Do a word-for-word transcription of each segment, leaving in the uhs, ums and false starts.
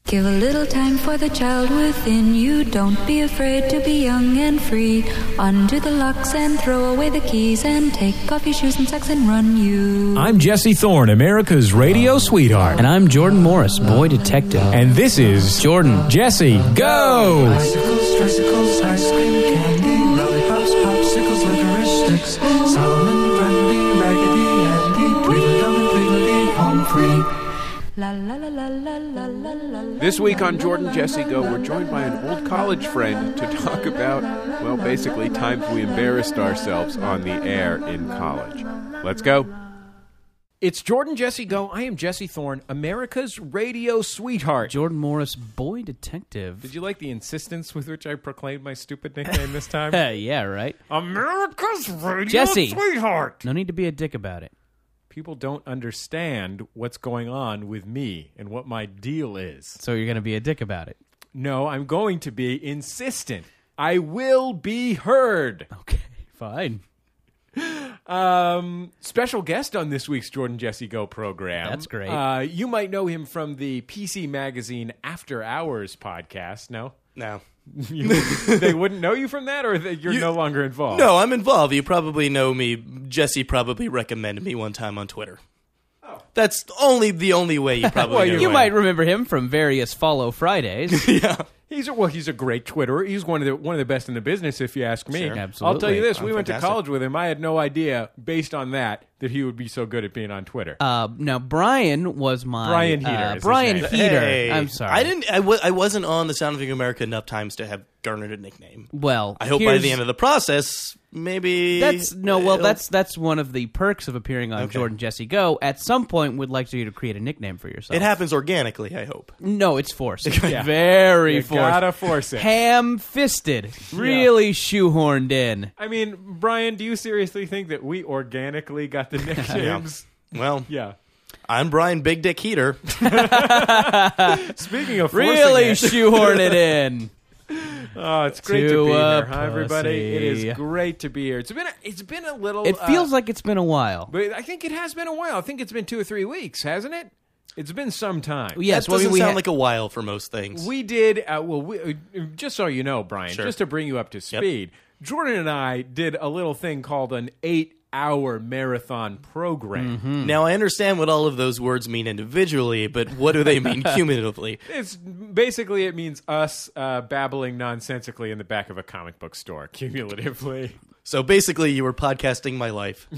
Give a little time for the child within you. Don't be afraid to be young and free. Undo the locks and throw away the keys and take off your shoes and socks and run you. I'm Jesse Thorne, America's radio sweetheart. And I'm Jordan Morris, boy detective. And this is Jordan. Jesse, go! Bicycles, tricycles, ice cream, candy, lollipops, popsicles, licorice sticks, Solomon, Grundy, Raggedy Andy, Tweedledum and Tweedledee, home free. La la la la la la la la. This week on Jordan Jesse Go, we're joined by an old college friend to talk about, well, basically times we embarrassed ourselves on the air in college. Let's go. It's Jordan Jesse Go. I am Jesse Thorne, America's radio sweetheart. Jordan Morris, boy detective. Did you like the insistence with which I proclaimed my stupid nickname this time? Yeah, right? America's radio Jesse. sweetheart. No need to be a dick about it. People don't understand what's going on with me and what my deal is. So you're going to be a dick about it. No, I'm going to be insistent. I will be heard. Okay, fine. Um, special guest on this week's Jordan Jesse Go program. That's great. Uh, you might know him from the P C Magazine After Hours podcast. No? No. You, they wouldn't know you from that, or that you're You- no longer involved? No, I'm involved. You probably know me. Jesse probably recommended me one time on Twitter. Oh. That's only the only way you probably Well, know you You me. might remember him from various Follow Fridays. Yeah. He's a, well, he's a great Twitterer. He's one of the one of the best in the business, if you ask me. Sure. Absolutely. I'll tell you this: I'm we went fantastic. to college with him. I had no idea, based on that, that he would be so good at being on Twitter. Uh, now, Brian was my... Brian Heater Uh, is his Brian name. Heater. Hey. I'm sorry. I didn't. I, w- I wasn't on the Sound of America enough times to have garnered a nickname. Well, I hope by here's- the end of the process, maybe That's no. Well, it'll- that's that's one of the perks of appearing on Okay. Jordan Jesse Go. At some point, we'd like you to create a nickname for yourself. it happens organically. I hope. No, it's forced. Yeah. Very You forced. gotta force it. Ham-fisted. Really shoehorned in. I mean, Brian, do you seriously think that we organically got the nicknames? Well, Yeah. I'm Brian Big Dick Heater. Speaking of forcing Really it, shoehorn it in. oh, it's great to, To be a here, huh, everybody? It pussy. is great to be here. It's been a, it's been a little. It feels uh, like it's been a while. but I think it has been a while. I think it's been two or three weeks, hasn't it? It's been some time. Yes, that well, I doesn't mean, we sound ha- like a while for most things. We did, uh, well, we, uh, just so you know, Brian, Sure. just to bring you up to speed, Jordan and I did a little thing called an eight-hour marathon program. Now I understand what all of those words mean individually, but what do they mean cumulatively? It's basically, it means us uh, babbling nonsensically in the back of a comic book store, cumulatively. So basically, you were podcasting my life.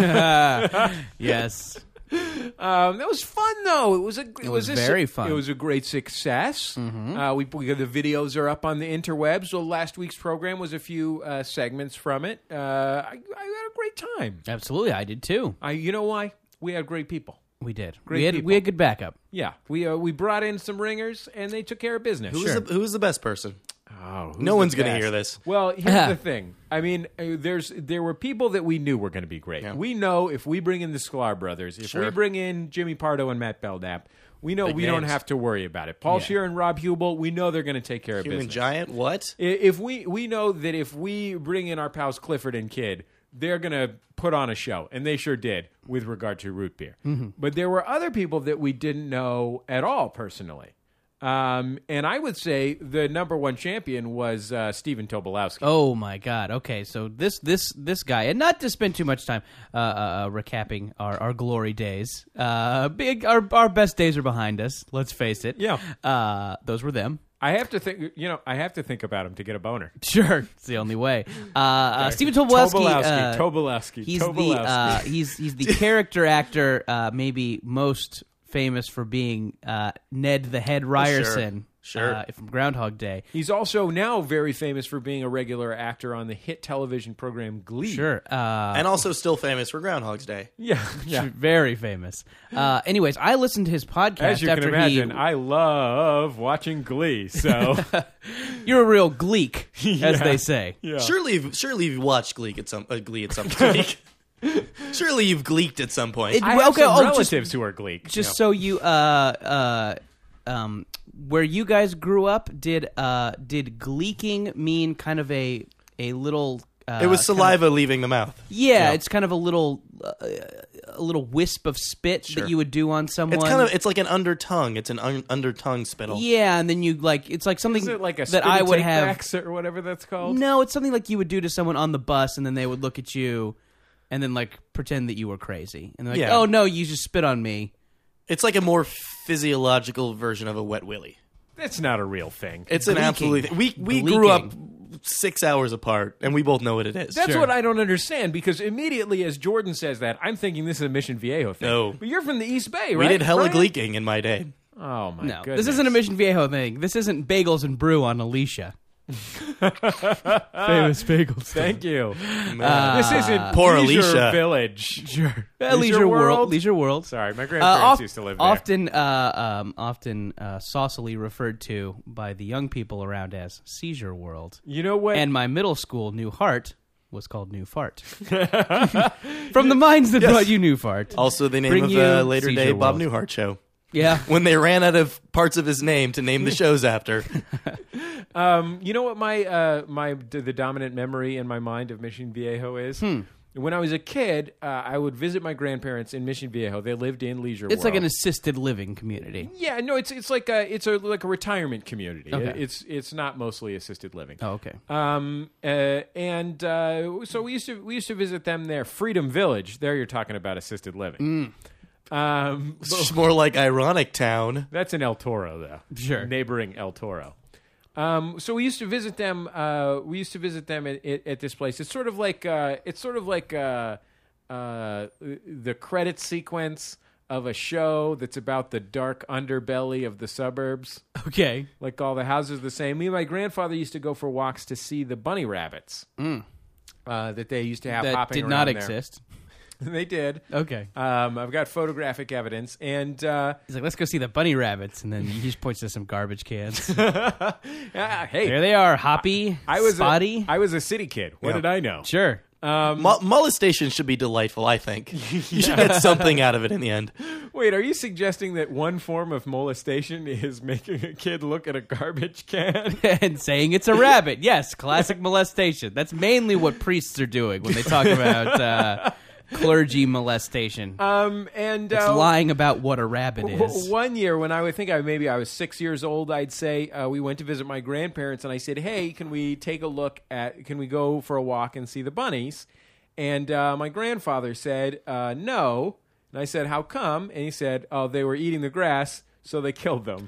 Yes. Um, that was fun, though. It was a. It, was a, very fun. It was a great success. Uh, we, we the videos are up on the interwebs. So last week's program was a few uh, segments from it. Uh, I, I had a great time. Absolutely, I did too. I, you know why? We had great people. We did. Great we had people. we had good backup. Yeah, we uh, we brought in some ringers and they took care of business. Who's, the, who's the best person? Oh, who's No the one's gonna best? hear this. Well, here's the thing. I mean, uh, there's there were people that we knew were going to be great. Yeah. We know if we bring in the Sklar brothers, if we Sure. bring in Jimmy Pardo and Matt Belknap, we know Big we don't names. have to worry about it. Paul Yeah. Scheer and Rob Hubel, we know they're going to take care of Human business. giant? What? I- If we we know that if we bring in our pals Clifford and Kidd, they're going to put on a show, and they sure did with regard to root beer. But there were other people that we didn't know at all personally. Um, and I would say the number one champion was uh, Stephen Tobolowsky. Oh my God! Okay, so this this this guy, and not to spend too much time uh, uh, uh, recapping our, our glory days. Uh, big our our best days are behind us. Let's face it. Yeah. uh, those were them. I have to think. You know, I have to think about him to get a boner. Sure, it's the only way. Uh, uh, Stephen Tobolowsky. Tobolowsky. uh, Tobolowsky. He's the Tobolowsky. uh, he's he's the character actor, uh, maybe most famous for being uh, Ned the Head Ryerson. Sure. Uh, from Groundhog Day. He's also now very famous for being a regular actor on the hit television program Glee. Sure. Uh, And also still famous for Groundhog's Day. Yeah. Yeah. Very famous. Uh, anyways, I listened to his podcast As you can after imagine, he. I love watching Glee. So You're a real gleek, as Yeah. they say. yeah. Surely, you've, surely you've watched Glee at some uh, Glee at some point. Surely you've gleeked at some point. It- I have Okay, some oh, just- relatives who are Glee. Just so you, uh, uh, um, where you guys grew up, did uh, did gleeking mean kind of a a little Uh, It was kind saliva of- leaving the mouth. yeah, Yeah. it's kind of a little, uh, a little wisp of spit Sure. that you would do on someone. It's kind of it's like an under tongue. It's an un, under tongue spittle. yeah, and then you like it's like something Is it like a that spit I and would take have. backs or whatever that's called? No, it's something like you would do to someone on the bus, and then they would look at you, and then like pretend that you were crazy, and they're like, Yeah. "Oh no, you just spit on me." It's like a more physiological version of a wet willy. That's not a real thing. It's an Gleeking. absolutely. We we Gleeking. grew up six hours apart, and we both know what it is. That's Sure. what I don't understand, because immediately as Jordan says that, I'm thinking this is a Mission Viejo thing. No. But you're from the East Bay, right? we did hella Brian? gleeking in my day. Oh, my No, goodness. this isn't a Mission Viejo thing. This isn't bagels and brew on Alicia. Famous bagels. Thank you. Uh, this isn't Poor Leisure Alicia. Village. Sure, Leisure Leisure World. World? Leisure World. Sorry, my Uh, grandparents oft- used to live there. often, uh, um, often uh, saucily referred to by the young people around as Seizure World. You know what? And my middle school, New Heart, was called New Fart. From the minds that brought you New Fart. Also, the name Bring of you the later Seizure day Bob World. Newhart show. Yeah. When they ran out of parts of his name to name the shows after. Um, you know what my uh, my the dominant memory in my mind of Mission Viejo is? Hmm. When I was a kid, uh, I would visit my grandparents in Mission Viejo. They lived in Leisure It's World. like an assisted living community. Yeah, no, it's it's like a it's a like a retirement community. Okay. It's it's not mostly assisted living. Oh, okay. Um, uh, and uh, so we used to we used to visit them there. Freedom Village. There, you're talking about assisted living. Um, It's more like Ironic Town. that's in El Toro, though. Sure. Neighboring El Toro. Um, so we used to visit them. Uh, we used to visit them at, at, at this place. It's sort of like uh, it's sort of like uh, uh, the credit sequence of a show that's about the dark underbelly of the suburbs. Okay. Like all the houses are the same. Me and my grandfather used to go for walks to see the bunny rabbits uh, that they used to have That hopping did not around there. exist. They did. Okay. Um, I've got photographic evidence, and uh, He's like, let's go see the bunny rabbits. And then he just points to some garbage cans. ah, hey, There they are. Hoppy, I was spotty. A, I was a city kid. What Yeah. did I know? Sure. Mo- molestation should be delightful, I think. You should get something out of it in the end. Wait, are you suggesting that one form of molestation is making a kid look at a garbage can? And saying it's a rabbit. Yes, classic molestation. That's mainly what priests are doing when they talk about uh, clergy molestation. Um, and It's uh, lying about what a rabbit w- is. one year when I would think I maybe I was six years old, I'd say uh, we went to visit my grandparents, and I said, "Hey, can we take a look at? Can we go for a walk and see the bunnies?" And uh, my grandfather said, uh, "No." And I said, "How come?" And he said, "Oh, they were eating the grass, so they killed them.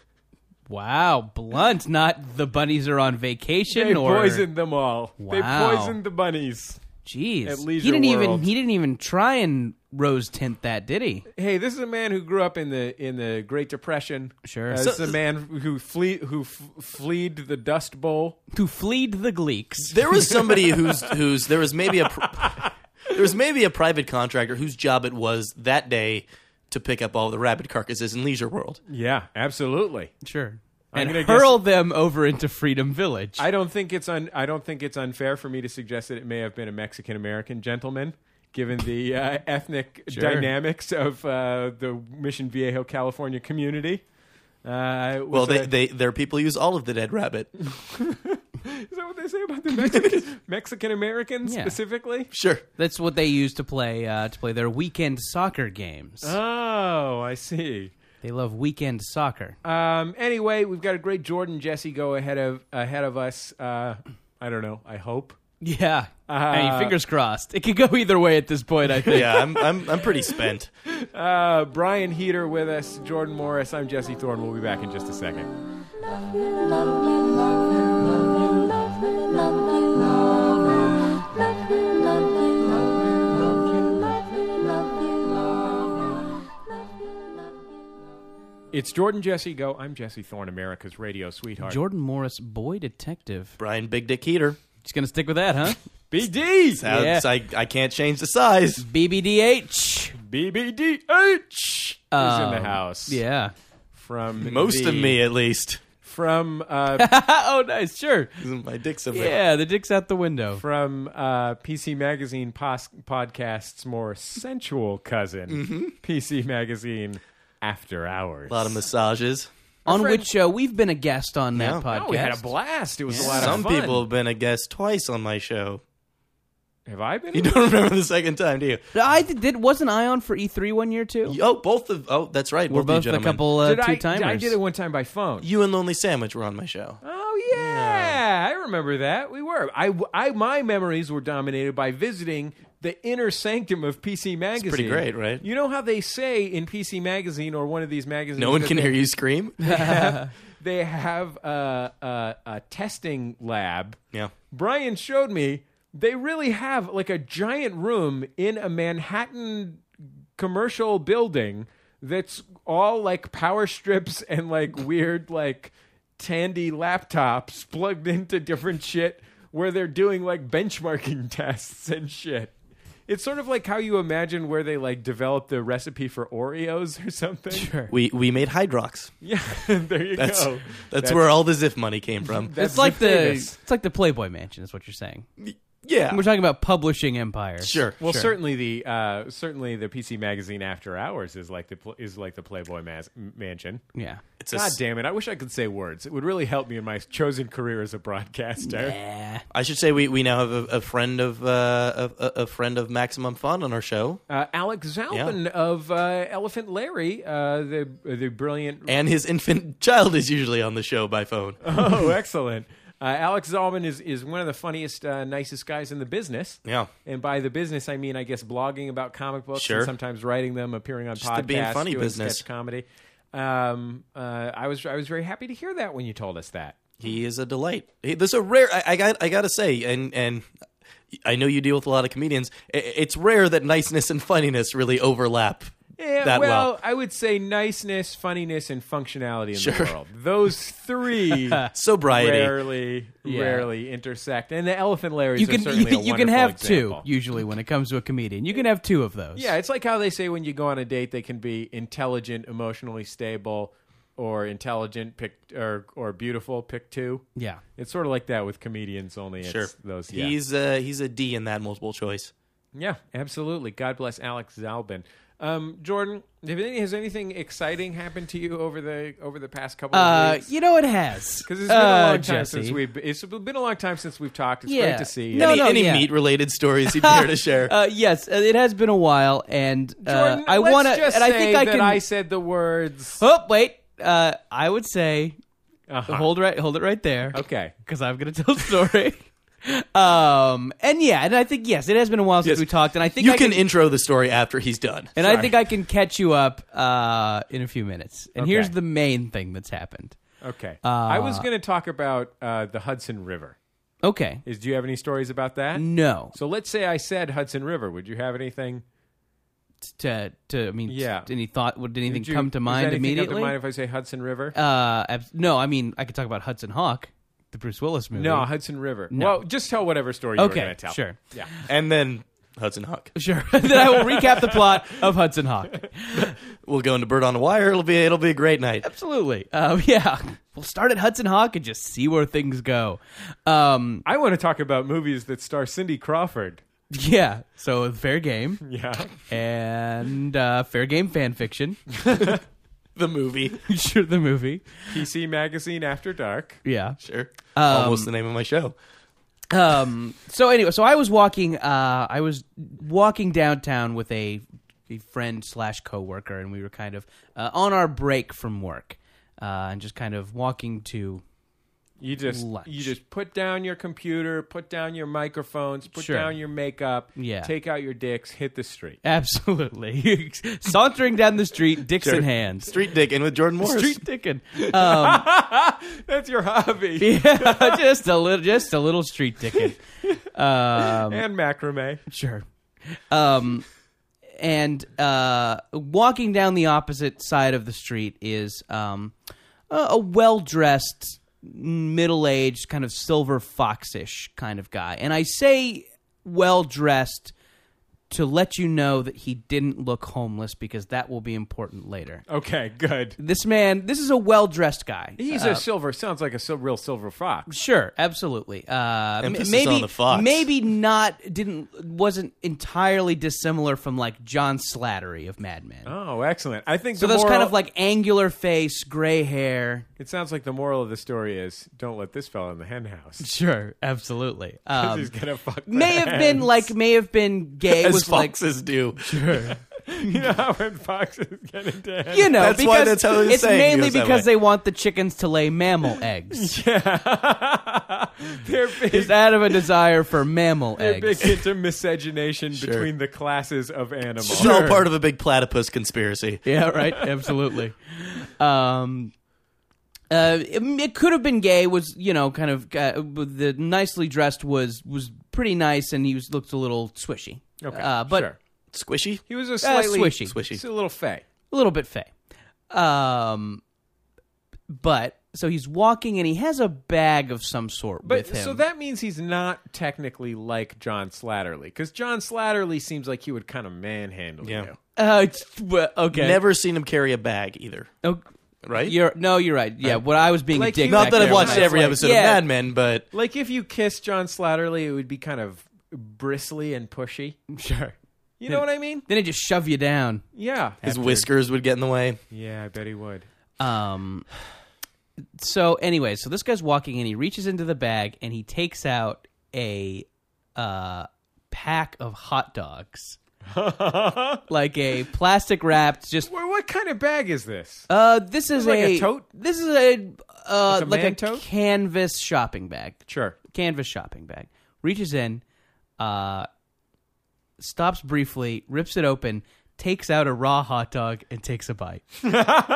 Wow, blunt. Not the bunnies are on vacation They or poisoned them all. They Wow. poisoned the bunnies." Jeez, at Leisure he didn't even World. he didn't even try and rose tint that, did he? Hey, this is a man who grew up in the in the Great Depression. Sure. Uh, So- this is a man who flee who f- fleed the Dust Bowl. To fleed the Gleeks. There was somebody who's who's there was maybe a pr- there was maybe a private contractor whose job it was that day to pick up all the rabbit carcasses in Leisure World. Yeah, absolutely. Sure. I'm And gonna hurl them over into Freedom Village. I don't think it's un, I don't think it's unfair for me to suggest that it may have been a Mexican American gentleman, given the uh, ethnic Sure. dynamics of uh, the Mission Viejo, California community. Uh, it Well, was they, a- they their people use all of the dead rabbit. is that what they say about the Mexican Mexican Americans Yeah. specifically? Sure. That's what they use to play uh, to play their weekend soccer games. Oh, I see. They love weekend soccer. Um, anyway, we've got a great Jordan Jesse go ahead of ahead of us. Uh, I don't know. I hope. Yeah. Uh, I mean, fingers crossed. It could go either way at this point, I think. Yeah, I'm I'm I'm pretty spent. Uh, Brian Heater with us, Jordan Morris. I'm Jesse Thorne. We'll be back in just a second. It's Jordan Jesse Go. I'm Jesse Thorne, America's radio sweetheart. Jordan Morris, boy detective. Brian Big Dick Heater. Just going to stick with that, huh? B D! Sounds, Yeah. I, I can't change the size. B B D H. B B D H is in the Um, house. Yeah. From Most the- of me, at least. From uh, Oh, nice. Sure. My dick's a bit. Yeah, the dick's out the window. from uh, P C Magazine pos- podcast's more sensual cousin, P C Magazine After Hours. A lot of massages. On friend- which uh, we've been a guest on that Yeah. podcast. Oh, we had a blast. It was a lot Some of fun. people have been a guest twice on my show. Have I been? You don't remember the second time, do you? I did, did. Wasn't I on for E three one year too? Oh, both of. Oh, that's right. We're both, of you both a gentlemen. couple uh, Did I, two timers. I did it one time by phone. You and Lonely Sandwich were on my show. Oh yeah, I remember that. We were. I, I my memories were dominated by visiting the inner sanctum of P C Magazine. pretty great, right? You know how they say in P C Magazine or one of these magazines, No one that can they, hear you scream. They have a, a, a testing lab. Yeah. Brian showed me. They really have like a giant room in a Manhattan commercial building that's all like power strips and like weird like Tandy laptops plugged into different shit where they're doing like benchmarking tests and shit. It's sort of like how you imagine where they like develop the recipe for Oreos or something. Sure. We we made Hydrox. Yeah, there you That's, go. that's where all the Ziff money came from. That's It's like the famous. it's like the Playboy Mansion. Is what you're saying. Yeah. We're talking about publishing empires. Sure. Well, Sure. certainly the uh, certainly the P C Magazine After Hours is like the pl- is like the Playboy mas- Mansion. Yeah. It's a God s- damn it! I wish I could say words. It would really help me in my chosen career as a broadcaster. Yeah. I should say we, we now have a, a friend of uh, a, a friend of Maximum Fun on our show, Uh, Alex Zalman of uh, Elephant Larry, uh, the the brilliant. and his infant child is usually on the show by phone. Oh, excellent! Uh, Alex Zalman is, is one of the funniest, uh, nicest guys in the business. Yeah. And by the business, I mean, I guess, blogging about comic books Sure. and sometimes writing them, appearing on Just podcasts, the being funny doing business. sketch comedy. Um, uh, I was I was very happy to hear that when you told us that. He is a delight. He, there's a rare. I, I got. I got to say, and and I know you deal with a lot of comedians. I- It's rare that niceness and funniness really overlap Yeah, that well, well. I would say niceness, funniness, and functionality in Sure. the world. Those three Sobriety. rarely, Yeah. rarely intersect. And the Elephant Larrys You are can certainly you, a you can wonderful have example. two usually when it comes to a comedian. You can have two of those. Yeah, it's like how they say when you go on a date, they can be intelligent, emotionally stable, or intelligent, pick or or beautiful, pick two. Yeah. It's sort of like that with comedians. Only it's Sure. those. Yeah. He's uh, he's a D in that multiple choice. Yeah, absolutely. God bless Alex Zalbin. Um, Jordan, have any, has anything exciting happened to you over the over the past couple of Uh, weeks? you know it has. Because it's been uh, a long time Jesse. since we've. It's been a long time since we've talked. It's Yeah. great to see. you. No, any no, any yeah. meat related stories you'd care to share? Uh, yes, uh, it has been a while, and uh, Jordan, I let's want to. just And I say think I that can. I said the words. Oh wait, uh, I would say Uh-huh. hold right, hold it right there. Okay. because I'm going to tell a story. um, and yeah, and I think yes, it has been a while since Yes. we talked, and I think you I can, can, intro the story after he's done. and I think I can catch you up uh, in a few minutes. And Okay. here's the main thing that's happened. Okay. Uh, I was going to talk about uh, the Hudson River. Okay, Is do you have any stories about that? no, So let's say I said Hudson River. Would you have anything? to to I mean, Yeah. Any thought? Would anything Would you- come to does mind anything immediately? Come to mind if I say Hudson River? Uh, abs- no, I mean I could talk about Hudson Hawk, the Bruce Willis movie. no, Hudson River. No. Well, just tell whatever story you were Okay, going to tell. sure. Yeah. And then Hudson Hawk. Sure. Then I will recap the plot of Hudson Hawk. We'll go into Bird on a Wire. It'll be it'll be a great night. Absolutely. Um, yeah. We'll start at Hudson Hawk and just see where things go. Um, I want to talk about movies that star Cindy Crawford. yeah. So fair game Yeah. and uh, fair game fan fiction. The movie. Sure, the movie. P C Magazine After Dark. Yeah. Sure. Um, Almost the name of my show. Um. So anyway, so I was walking. Uh, I was walking downtown with a, a friend slash coworker, and we were kind of uh, on our break from work, uh, and just kind of walking to. You just Lunch. you just put down your computer, put down your microphones, put Sure. down your makeup, Yeah. take out your dicks, hit the street. Absolutely, sauntering down the street, dicks in hand, Street Dickin' with Jordan Morris. street dicking. Um, That's your hobby. yeah, just a little, just a little street dicking. Um, And macrame. Sure. Um, and uh, walking down the opposite side of the street is um, a, a well-dressed, middle-aged, kind of silver foxish kind of guy. And I say well-dressed to let you know that he didn't look homeless because that will be important later. Okay, good. This man, this is a well-dressed guy. He's Uh, a silver. Sounds like a sil- real silver fox. Sure, absolutely. Uh, m- Emphasis maybe, on the fox. maybe not. Didn't wasn't entirely dissimilar from like John Slattery of Mad Men. Oh, excellent. I think so the those moral, kind of like angular face, gray hair. It sounds like the moral of the story is don't let this fella in the hen house. Sure, absolutely. 'Cause Um, he's gonna fuck. the may have been hens. like may have been gay. As was like foxes do. You know how when foxes get into hen you know That's because why that's how he was it's saying he mainly was that because way. they want the chickens to lay mammal eggs. they're big. It's out of a desire for mammal They're eggs. big into miscegenation Sure. between the classes of animals. It's all part of a big platypus conspiracy. Yeah, right. Absolutely. Um, uh, it, it could have been gay. Was you know kind of uh, the nicely dressed was was pretty nice, and he was looked a little swishy. Okay, uh, but sure. Squishy? He was a slightly swishy. Swishy. He's a little fey. a little bit fey. Um, but so he's walking, and he has a bag of some sort But with him. so that means he's not technically like John Slattery, because John Slattery seems like he would kind of manhandle Yeah. you. uh, it's- well, okay. Never seen him carry a bag either. Oh, Right? you're no, you're right. Yeah, what I was being Like a dick. you- Not back that I've there watched when I was every like, episode yeah. of Mad Men, but Like if you kissed John Slattery, it would be kind of bristly and pushy. Sure. You know what I mean? Then he just shove you down. Yeah. his After- whiskers would get in the way. Yeah, I bet he would. Um. So anyway, so this guy's walking and he reaches into the bag and he takes out a uh, pack of hot dogs, like a plastic wrapped. Just Well, what kind of bag is this? uh, this is Like a, a tote? This is a uh, Like a like man a tote? canvas shopping bag. Sure. Canvas shopping bag. Reaches in, uh, stops briefly, rips it open, takes out a raw hot dog, and takes a bite. They're-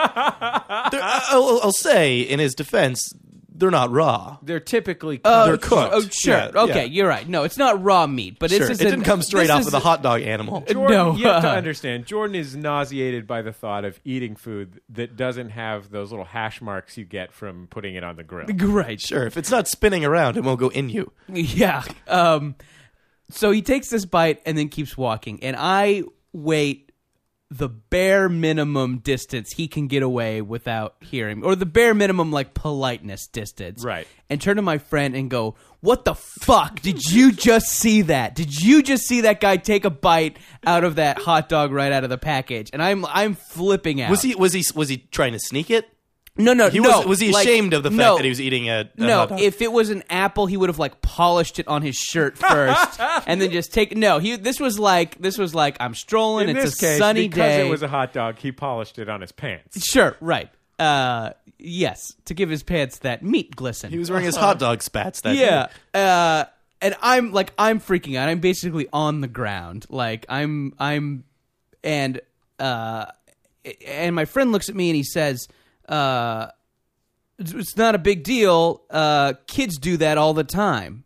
I'll, I'll say, in his defense, they're not raw. They're typically Oh, They're cooked. Oh, sure. Yeah, okay, yeah. you're right. No, it's not raw meat, but Sure. this It is didn't come straight off of the hot dog animal. Jordan, No. you have to understand, Jordan is nauseated by the thought of eating food that doesn't have those little hash marks you get from putting it on the grill. Right. Sure, if it's not spinning around, it won't go in you. Yeah. Um. So he takes this bite and then keeps walking, and I wait the bare minimum distance he can get away without hearing, or the bare minimum like politeness distance, Right. And turn to my friend and go, "What the fuck? Did you just see that? Did you just see that guy take a bite out of that hot dog right out of the package?" And I'm I'm flipping out. Was he? Was he? Was he trying to sneak it? No, no, He no. was. Was he like, ashamed of the fact no, that he was eating a? a No, hot dog? if it was an apple, he would have like polished it on his shirt first, and then just take. No, he. This was like this was like I'm strolling. In it's this a case, sunny because day. it was a hot dog, he polished it on his pants. Sure, right. Uh, yes, to give his pants that meat glisten. he was wearing his hot dog spats. That yeah. day. Uh, and I'm like I'm freaking out. I'm basically on the ground. Like I'm I'm, and uh, and my friend looks at me and he says, uh. It's not a big deal. Uh, kids do that all the time.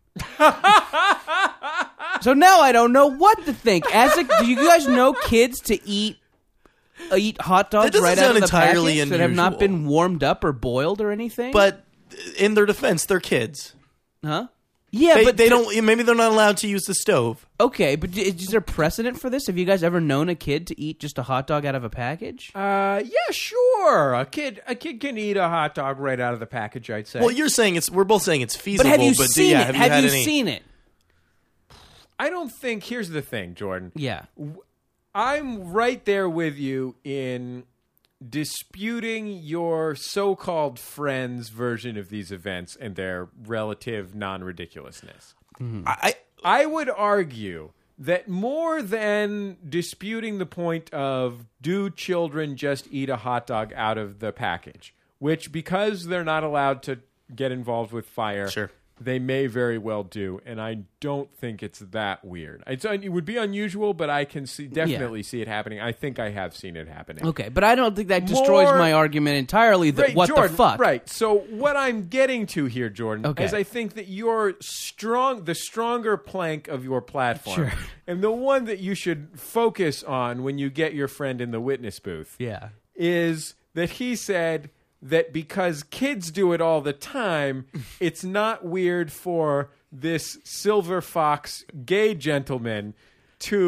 So now I don't know what to think. As a, do you guys know kids to eat uh, eat hot dogs That doesn't right out of sound the entirely package that have not unusual. been warmed up or boiled or anything? But in their defense, they're kids. huh? Yeah, They, but they th- don't. Maybe they're not allowed to use the stove. Okay, but is is there precedent for this? Have you guys ever known a kid to eat just a hot dog out of a package? Uh, yeah, sure. A kid, a kid can eat a hot dog right out of the package. I'd say. Well, you're saying it's. We're both saying it's feasible. But have you but seen yeah, it? Have, Have you, had you any, seen it? I don't think. Here's the thing, Jordan. Yeah. I'm right there with you in disputing your so-called friends' version of these events and their relative non-ridiculousness. I, I would argue that more than disputing the point of do children just eat a hot dog out of the package, which because they're not allowed to get involved with fire, Sure. they may very well do, and I don't think it's that weird. It's, it would be unusual, but I can see definitely see it happening. I think I have seen it happening. Okay, but I don't think that destroys More- my argument entirely. That Right, what Jordan, the fuck? Right. So what I'm getting to here, Jordan, Okay. is I think that your strong, the stronger plank of your platform, Sure. and the one that you should focus on when you get your friend in the witness booth, Yeah. is that he said that because kids do it all the time, it's not weird for this silver fox gay gentleman to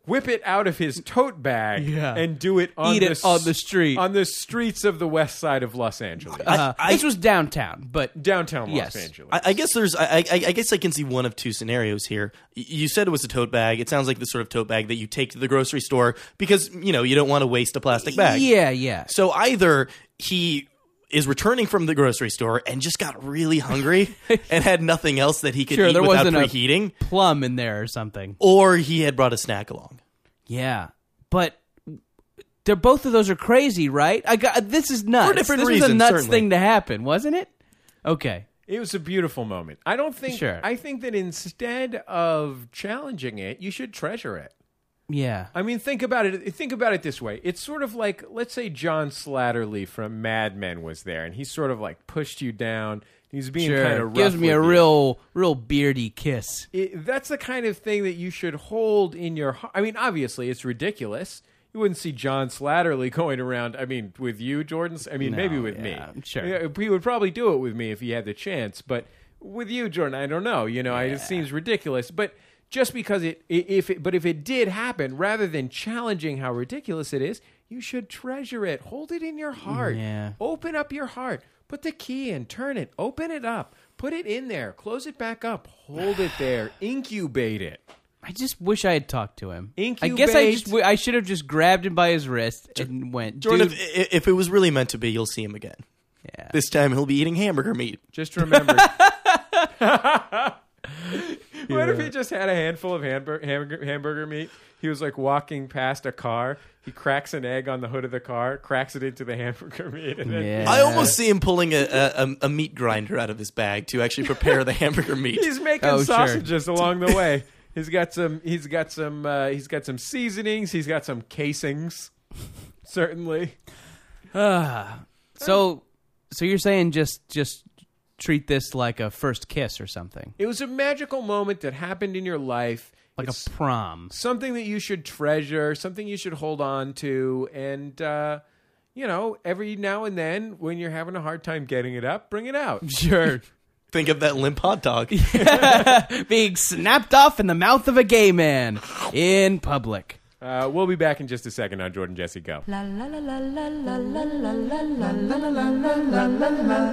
whip it out of his tote bag Yeah. and do it on Eat the it on the street. on the streets of the west side of Los Angeles, Uh, I- this was downtown, but downtown Los Yes. Angeles. I, I guess there's. I, I, I guess I can see one of two scenarios here. Y- You said it was a tote bag. It sounds like the sort of tote bag that you take to the grocery store because you know you don't want to waste a plastic bag. yeah, yeah. So either he is returning from the grocery store and just got really hungry and had nothing else that he could Sure, eat there without wasn't a- preheating, Plum in there or something. or he had brought a snack along. Yeah, but they're both of those are crazy, right? I got this is nuts. For different this was a reasons, nuts certainly. thing to happen, wasn't it? Okay. It was a beautiful moment. I don't think. Sure. I think that instead of challenging it, you should treasure it. Yeah. I mean, think about it. Think about it this way. It's sort of like, let's say John Slattery from Mad Men was there, and he sort of like pushed you down. He's being Sure. kind of rough Gives me a with you. real, real beardy kiss. It, that's the kind of thing that you should hold in your heart. I mean, obviously, it's ridiculous. You wouldn't see John Slattery going around. I mean, with you, Jordan. I mean, No, maybe with yeah, me. sure. Yeah, he would probably do it with me if he had the chance. But with you, Jordan, I don't know. You know, I, it seems ridiculous. But just because it, i- if it, but if it did happen, rather than challenging how ridiculous it is, you should treasure it. Hold it in your heart. Yeah. Open up your heart. Put the key in. Turn it. Open it up. Put it in there. Close it back up. Hold it there. Incubate it. I just wish I had talked to him. I Incubate. guess I just w- I should have just grabbed him by his wrist and went, Jordan, dude. if, if it was really meant to be, you'll see him again. Yeah. This time he'll be eating hamburger meat. Just remember. What if he just had a handful of hamburger, hamburger, hamburger meat? He was like walking past a car. He cracks an egg on the hood of the car, cracks it into the hamburger meat, and then Yeah. I almost see him pulling a, a, a meat grinder out of his bag to actually prepare the hamburger meat. he's making Oh, sure. sausages along the way. He's got some. He's got some. Uh, he's got some seasonings. He's got some casings. Certainly. Ah. so, so you're saying just just treat this like a first kiss or something, It was a magical moment that happened in your life. like It's a prom. something that you should treasure, something you should hold on to, and uh, you know, every now and then when you're having a hard time getting it up, bring it out. Sure. Think of that limp hot dog. Being snapped off in the mouth of a gay man in public. Uh, we'll be back in just a second on Jordan Jesse Go. La la la la la la la la la la la la la.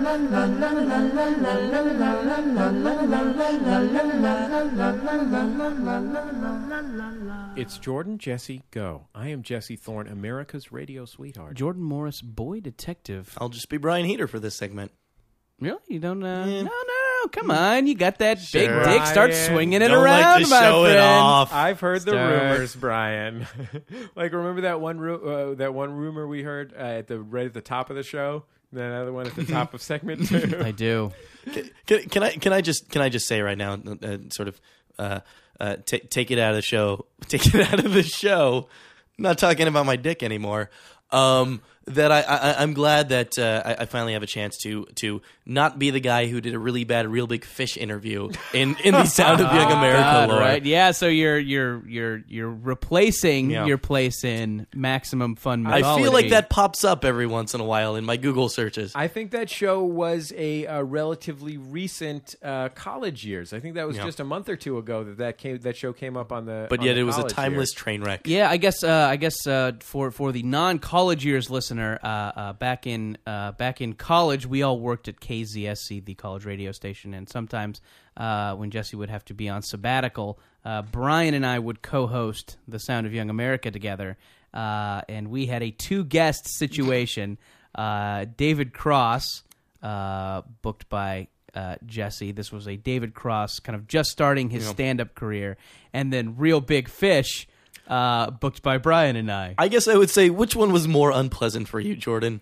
It's Jordan Jesse Go. I am Jesse Thorne, America's radio sweetheart. Jordan Morris, boy detective. I'll just be Brian Heater for this segment. Really? You don't? Uh, No, no, no. Come on. You got that big Sure. dick. Start Brian, swinging it don't like around, to my show it friend. off. I've heard the Start. rumors, Brian. Like, remember that one ru- uh, that one rumor we heard uh, at the right at the top of the show, and then another one at the top of segment two. I do. Can, can I can I just can I just say right now, uh, sort of uh, uh, t- take it out of the show, take it out of the show. I'm not talking about my dick anymore. Um, that I, I I'm glad that uh, I, I finally have a chance to to not be the guy who did a really bad Real Big Fish interview in, in the Sound of Young America God, lore. right? Yeah. So you're you're you're you're replacing Yeah. your place in Maximum Fun I Mythology. feel like that pops up every once in a while in my Google searches. I think that show was a, uh relatively recent uh, college years. I think that was Yeah. just a month or two ago that that came that show came up on the. but on yet the it was a college timeless years. train wreck. Yeah, I guess. Uh, I guess uh, for for the non-college years listener, uh, uh, back in uh, back in college, we all worked at K Z S C, the college radio station, and sometimes uh, when Jesse would have to be on sabbatical, uh, Brian and I would co-host the Sound of Young America together, uh, and we had a two-guest situation. Uh, David Cross, uh, booked by uh, Jesse. This was a David Cross, kind of just starting his stand-up career, and then Real Big Fish. Uh, booked by Brian and I. I guess I would say, which one was more unpleasant for you, Jordan?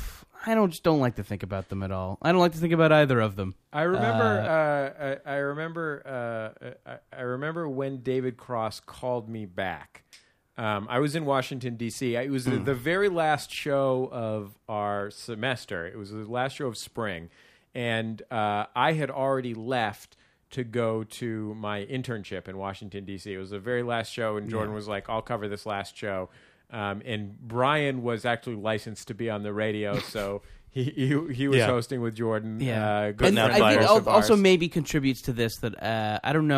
I don't just don't like to think about them at all. I don't like to think about either of them. I remember. Uh, I, I remember. Uh, I, I remember when David Cross called me back. Um, I was in Washington D C. It was the, the very last show of our semester. It was the last show of spring, and uh, I had already left to go to my internship in Washington D C. It was the very last show, and Jordan was like, "I'll cover this last show." Um, and Brian was actually licensed to be on the radio, so he he, he was Yeah. hosting with Jordan. Yeah, uh, good and now friend I think Brian. of al- also ours. maybe contributes to this that uh, I don't know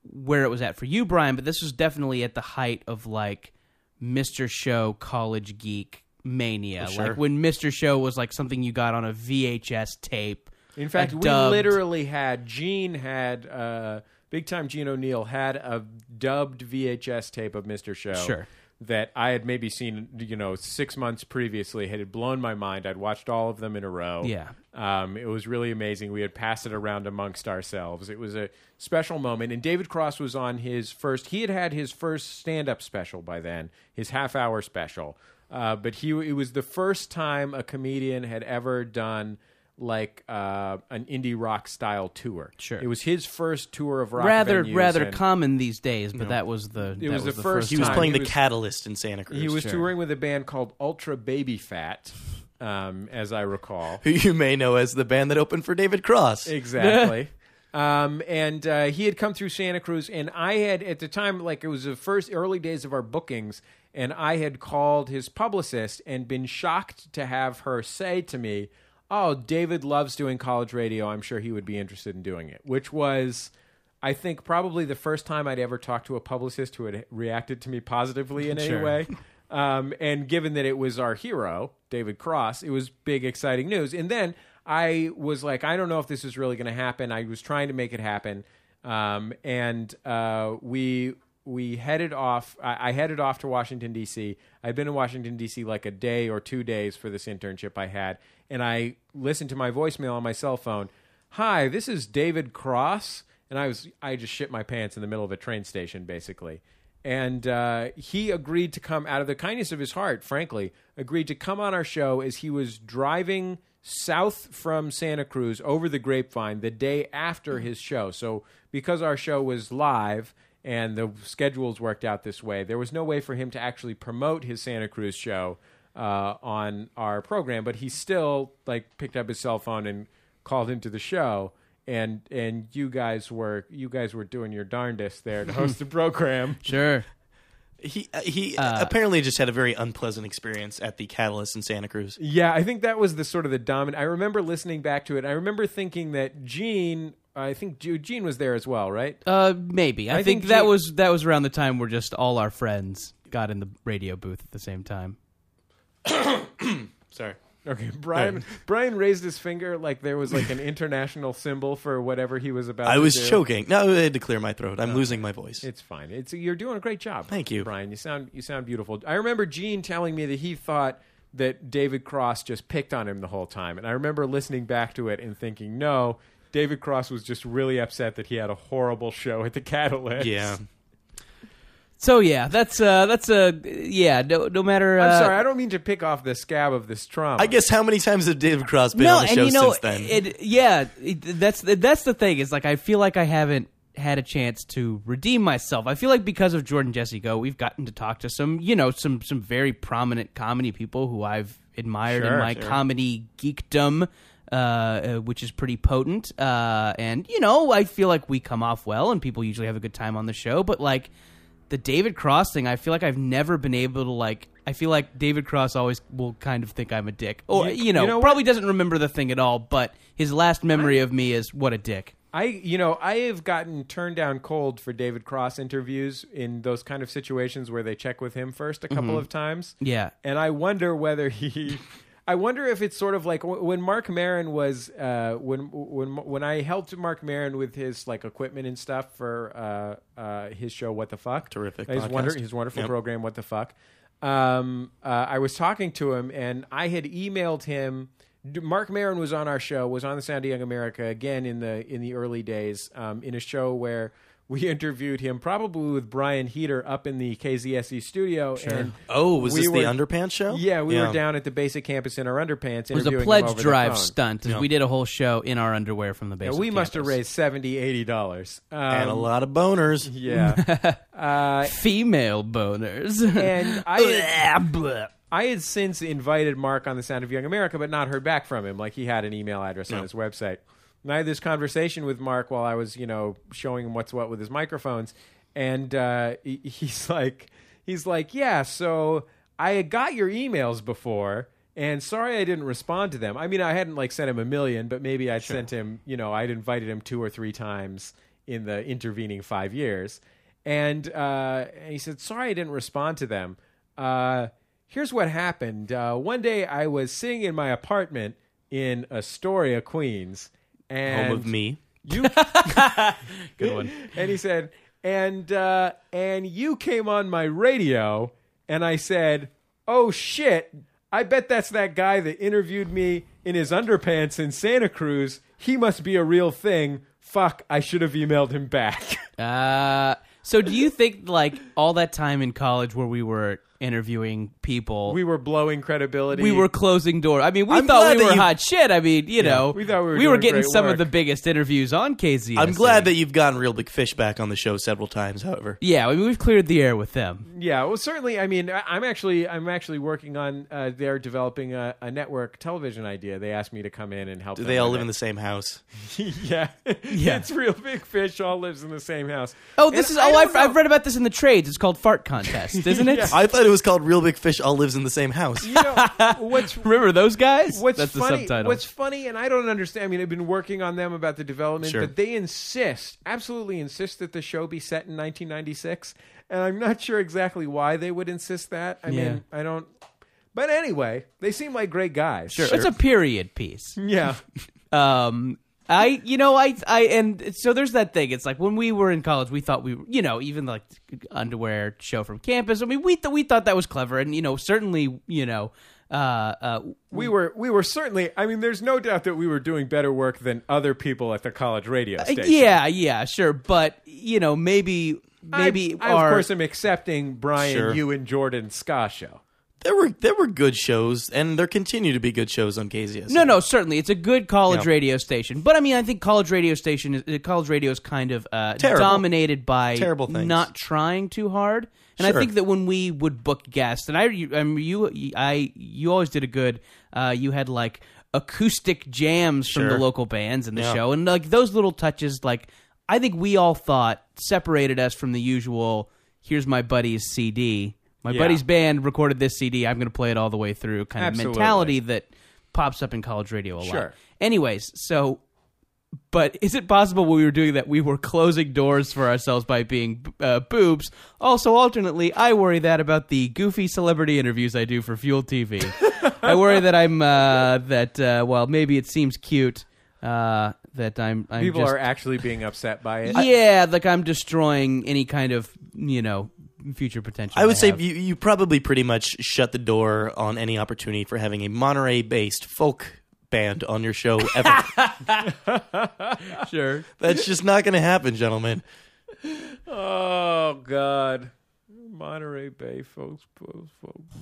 where it was at for you, Brian, but this was definitely at the height of like Mister Show college geek mania. Sure. Like when Mister Show was like something you got on a V H S tape. In fact, a we dubbed- literally had Gene had uh, big time Gene O'Neill had a dubbed V H S tape of Mister Show. Sure. That I had maybe seen, you know, six months previously. It had blown my mind. I'd watched all of them in a row. Yeah. Um, it was really amazing. We had passed it around amongst ourselves. It was a special moment. And David Cross was on his first, he had had his first stand-up special by then, his half-hour special. Uh, but he it was the first time a comedian had ever done like uh, an indie rock style tour. Sure. It was his first tour of rock rather venues, rather and common these days, but that was the It that was the the first He was time. playing He the was- Catalyst in Santa Cruz. He was Sure. touring with a band called Ultra Baby Fat, um, as I recall. who you may know as the band that opened for David Cross. Exactly. um, and uh, he had come through Santa Cruz, and I had, at the time, like it was the first early days of our bookings, and I had called his publicist and been shocked to have her say to me, "Oh, David loves doing college radio. I'm sure he would be interested in doing it," which was, I think, probably the first time I'd ever talked to a publicist who had reacted to me positively in Sure. any way. Um, and given that it was our hero, David Cross, it was big, exciting news. And then I was like, I don't know if this is really going to happen. I was trying to make it happen. Um, and uh, we we headed off. I, I headed off to Washington, D C. I'd been in Washington, D C like a day or two days for this internship I had. And I listened to my voicemail on my cell phone. "Hi, this is David Cross." And I was I just shit my pants in the middle of a train station, basically. And uh, he agreed to come out of the kindness of his heart, frankly, agreed to come on our show as he was driving south from Santa Cruz over the Grapevine the day after his show. So because our show was live and the schedules worked out this way, there was no way for him to actually promote his Santa Cruz show uh, on our program. But he still like picked up his cell phone and called into the show. And and you guys were you guys were doing your darndest there to host the program. Sure. He uh, he Uh, apparently just had a very unpleasant experience at the Catalyst in Santa Cruz. Yeah, I think that was the sort of the dominant. I remember listening back to it. I remember thinking that Gene, I think Gene was there as well, right? Uh, maybe. I, I think, think that Gene- was that was around the time where just all our friends got in the radio booth at the same time. Sorry. Okay, Brian. Brian raised his finger like there was like an international symbol for whatever he was about. I to was do. choking. No, I had to clear my throat. I'm losing my voice. It's fine. It's you're doing a great job. Thank you. Brian. You sound you sound beautiful. I remember Gene telling me that he thought that David Cross just picked on him the whole time, and I remember listening back to it and thinking, no, David Cross was just really upset that he had a horrible show at the Catalyst. Yeah. So yeah, that's uh, that's a yeah. No, no matter. Uh, I'm sorry. I don't mean to pick off the scab of this trauma. I guess how many times have David Cross been no, on the and show you know, since then? it, yeah, it, that's that's the thing. Is like I feel like I haven't had a chance to redeem myself. I feel like because of Jordan Jesse Go, we've gotten to talk to some, you know, some some very prominent comedy people who I've admired Sure, in my sure. comedy geekdom. Uh, uh, which is pretty potent, uh, and you know, I feel like we come off well, and people usually have a good time on the show. But like the David Cross thing, I feel like I've never been able to like. I feel like David Cross always will kind of think I'm a dick, or You- you know, you know what? probably doesn't remember the thing at all. But his last memory of me is what a dick. I, you know, I have gotten turned down cold for David Cross interviews in those kind of situations where they check with him first a couple of times. Yeah. And I wonder whether he, I wonder if it's sort of like w- when Mark Maron was, uh, when when when I helped Mark Maron with his like equipment and stuff for uh, uh, his show What the Fuck, Terrific his podcast. wonder his wonderful Yep. program What the Fuck. Um, uh, I was talking to him and I had emailed him. D- Mark Maron was on our show, was on the Sound of Young America again in the in the early days, um, in a show where we interviewed him, probably with Brian Heater up in the K Z S E studio. And Oh, was we this were- the Underpants show? Yeah, we were down at the basic campus in our underpants. It was a interviewing him pledge over the drive phone. stunt. As Yeah. We did a whole show in our underwear from the Yeah, basic we must have campus. raised seventy dollars, eighty dollars. Um, And a lot of boners. Yeah. uh, female boners. and I had, Blah, blah. I had since invited Mark on the Sound of Young America, but not heard back from him. Like he had an email address on No. his website. And I had this conversation with Mark while I was, you know, showing him what's what with his microphones, and uh, he, he's like, he's like, yeah. So I had got your emails before, and sorry I didn't respond to them. I mean, I hadn't like sent him a million, but maybe I'd sent him, you know, I'd invited him two or three times in the intervening five years. And, uh, and he said, sorry I didn't respond to them. Uh, here's what happened. Uh, one day I was sitting in my apartment in Astoria, Queens. And Home of me. You, Good one. and he said, and uh, and you came on my radio, and I said, oh, shit, I bet that's that guy that interviewed me in his underpants in Santa Cruz. He must be a real thing. Fuck, I should have emailed him back. Uh, so do you think, like, all that time in college where we were interviewing people, We were blowing credibility. we were closing doors? I mean, we I'm thought glad we that were you- hot shit. I mean, you know, we thought we were we were doing getting great some work. of the biggest interviews on K Z S. I'm glad that you've gotten Real Big Fish back on the show several times, however. Yeah, I mean, we've cleared the air with them. Yeah, well, certainly. I mean, I- I'm actually, I'm actually working on. Uh, they're developing a, a network television idea. They asked me to come in and help. Do them they all with live it. in the same house? yeah, Yeah. It's Real Big Fish. All lives in the same house. Oh, this And is. I Oh, don't I've, I've know- read about this in the trades. It's called Fart Contest, isn't it? Yeah. I thought it was called Real Big Fish All Lives in the Same House. You know what's Remember those guys? What's That's the funny? subtitle. What's funny, and I don't understand. I mean, I've been working on them about the development, Sure. but they insist, absolutely insist, that the show be set in nineteen ninety-six, and I'm not sure exactly why they would insist that. I Yeah. mean, I don't. But anyway, they seem like great guys. Sure. It's a period piece. Yeah. Um, I, you know, I, I, and so there's that thing. It's like when we were in college, we thought we, were, you know, even like underwear show from campus. I mean, we th- we thought that was clever, and you know, certainly, you know, uh, uh, We were we were certainly. I mean, there's no doubt that we were doing better work than other people at the college radio station. yeah, yeah, sure, but you know, maybe, maybe I, I our, of course am accepting Brian, Sure. you, and Jordan ska show. There were there were good shows, and there continue to be good shows on K Z S. No, no, certainly it's a good college Yeah. radio station, but I mean, I think college radio station, is, uh, college radio is kind of uh, Terrible. dominated by Terrible things. not trying too hard. And I Sure. think that when we would book guests, and I, you, I mean, you, I, you always did a good. Uh, you had like acoustic jams from Sure. the local bands in the Yeah. show, and like those little touches, like I think we all thought separated us from the usual. Here's my buddy's C D. My Yeah. buddy's band recorded this C D. I'm going to play it all the way through. Kind of Absolutely. mentality that pops up in college radio a lot. Sure. Anyways, so, but is it possible when we were doing that we were closing doors for ourselves by being uh, boobs? Also, alternately, I worry that about the goofy celebrity interviews I do for Fuel T V. I worry that I'm uh, that uh, well, maybe it seems cute uh, that I'm. I'm People just, are actually being upset by it. yeah, like I'm destroying any kind of you know future potential. I would say have. you, you probably pretty much shut the door on any opportunity for having a Monterey-based folk band on your show ever. sure. That's just not going to happen, gentlemen. Oh God, Monterey Bay folks, folks, folks,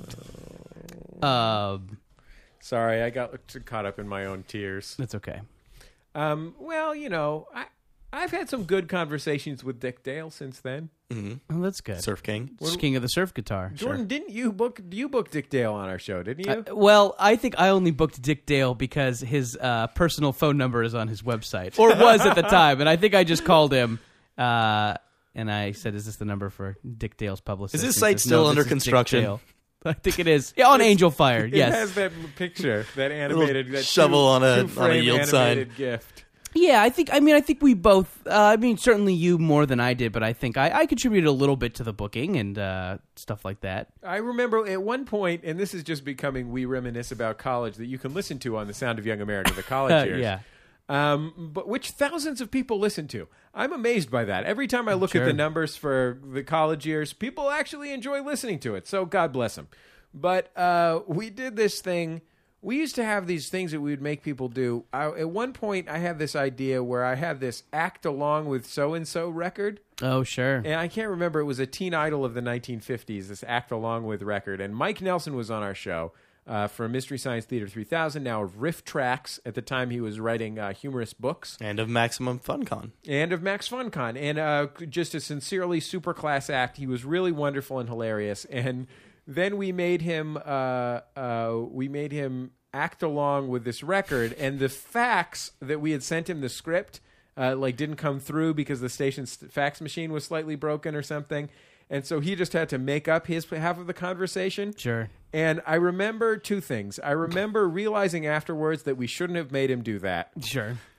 man. Um, Sorry, I got caught up in my own tears. that's okay. Um, well, you know, I I've had some good conversations with Dick Dale since then. Oh, that's good. Surf King. It's King of the Surf Guitar. Jordan, didn't you book? You booked Dick Dale on our show, didn't you? Uh, well, I think I only booked Dick Dale because his uh, personal phone number is on his website, or was at the time, and I think I just called him uh, and I said, "Is this the number for Dick Dale's publicist?" Is this He site says, still "No, under this is Dick construction?" Dale." I think it is. Yeah, on Angel Fire. It Yes. has that picture, that animated that shovel two, on a- on a two-frame yield sign. animated gift. Yeah, I think. I mean, I think we both. Uh, I mean, certainly you more than I did, but I think I, I contributed a little bit to the booking and uh, stuff like that. I remember at one point, and this is just becoming We Reminisce About College, that you can listen to on The Sound of Young America, the college years. yeah. Um, but which thousands of people listen to. I'm amazed by that. Every time I look Sure. at the numbers for the college years, people actually enjoy listening to it. So God bless them. But uh, we did this thing. We used to have these things that we would make people do. I, at one point, I had this idea where I had this act along with so-and-so record. Oh, sure. And I can't remember. It was a teen idol of the nineteen fifties, this act along with record. And Mike Nelson was on our show uh, for Mystery Science Theater three thousand, now of Riff Tracks. At the time, he was writing uh, humorous books. And of Maximum FunCon. And of Max FunCon. And uh, just a sincerely super class act. He was really wonderful and hilarious. And then we made him uh, uh, we made him act along with this record. And the fax that we had sent him, the script, uh, like didn't come through because the station's fax machine was slightly broken or something. And so he just had to make up his half of the conversation. Sure. And I remember two things. I remember realizing afterwards that we shouldn't have made him do that. Sure.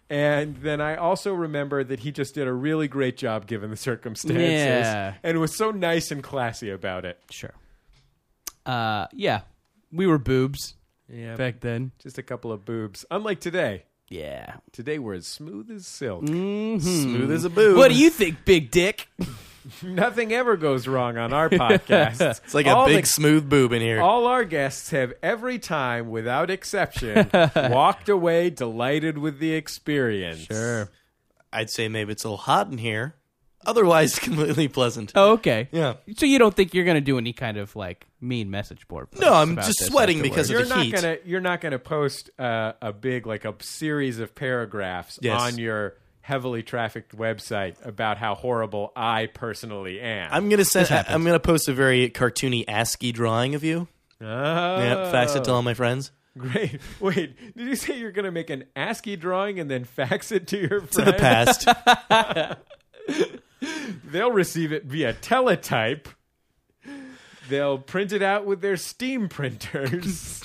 And then I also remember that he just did a really great job given the circumstances. Yeah. And was so nice and classy about it. Sure. Uh, yeah, we were boobs Yeah. back then. Just a couple of boobs. Unlike today. Yeah. Today we're as smooth as silk. Smooth as a boob. What do you think, Big Dick? Nothing ever goes wrong on our podcast. It's like a All big the- smooth boob in here. All our guests have every time, without exception, walked away delighted with the experience. Sure. I'd say maybe it's a little hot in here. Otherwise, completely pleasant. Oh, okay. Yeah. So you don't think you're going to do any kind of like mean message board? No, I'm about just this sweating afterwards? because of You're the not heat. gonna you're not gonna post uh, a big like a series of paragraphs Yes. on your heavily trafficked website about how horrible I personally am. I'm gonna send. I, I'm gonna post a very cartoony ASCII drawing of you. oh, Yeah, fax it to all my friends. Great. Wait, did you say you're gonna make an ASCII drawing and then fax it to your friends? To the past. They'll receive it via teletype. They'll print it out with their Steam printers.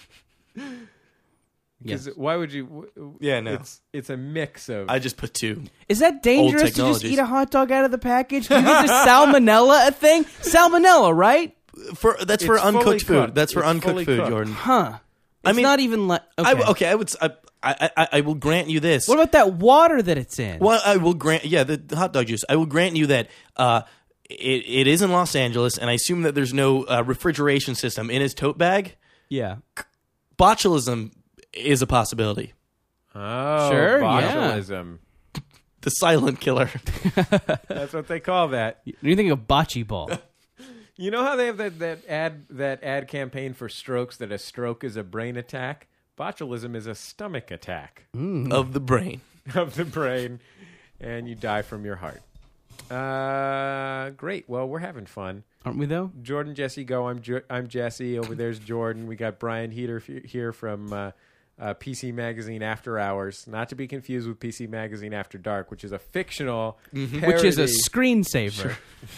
Yes. Because why would you? w- w- Yeah, no. It's it's a mix of. I just put two. Is that dangerous to just technologies. eat a hot dog out of the package? Do you think there's salmonella a thing? Salmonella, right? For that's for It's fully uncooked food. cooked. That's for It's uncooked fully food, cooked. Jordan. Huh. It's I mean- not even like. Okay. I, okay, I would. s- I, I, I, I will grant you this. What about that water that it's in? Well, I will grant. Yeah, the, the hot dog juice. I will grant you that uh, it, it is in Los Angeles, and I assume that there's no uh, refrigeration system in his tote bag. Yeah. Botulism is a possibility. oh, Sure, yeah. botulism. The silent killer. That's what they call that. You're thinking of bocce ball. You know how they have that, that ad that ad campaign for strokes that a stroke is a brain attack? Botulism is a stomach attack of the brain. of the brain, and you die from your heart. Uh, great. Well, we're having fun. Aren't we, though? Jordan, Jesse, go. I'm jo- I'm Jesse. Over there's Jordan. We got Brian Heater f- here from uh, uh, P C Magazine After Hours, not to be confused with P C Magazine After Dark, which is a fictional, Which is a parody- screensaver.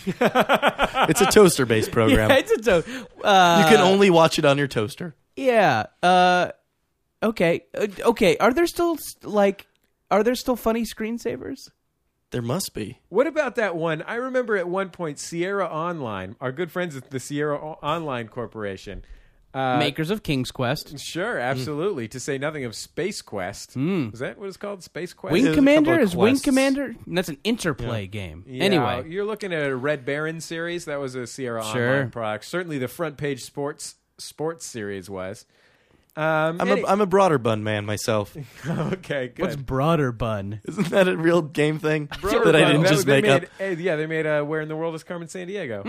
It's a toaster-based program. Yeah, it's a to- uh, You can only watch it on your toaster. Yeah. Uh, okay. Uh, okay. Are there still like? Are there still funny screensavers? There must be. What about that one? I remember at one point Sierra Online, our good friends at the Sierra O- Online Corporation. Uh, Makers of King's Quest. Sure, absolutely. To say nothing of Space Quest. Is that what it's called? Space Quest? Wing There's a Commander couple of is Wing quests. Commander. That's an interplay game. Yeah, Anyway, you're looking at a Red Baron series. That was a Sierra Sure. Online product. Certainly the front page sports sports series was. Um, I'm any- a I'm a broader bun man myself. okay, good. what's Broader Bun? Isn't that a real game thing Broder that I Bun, didn't that just was- they make up? made, eh, yeah, they made uh, Where in the World is Carmen Sandiego.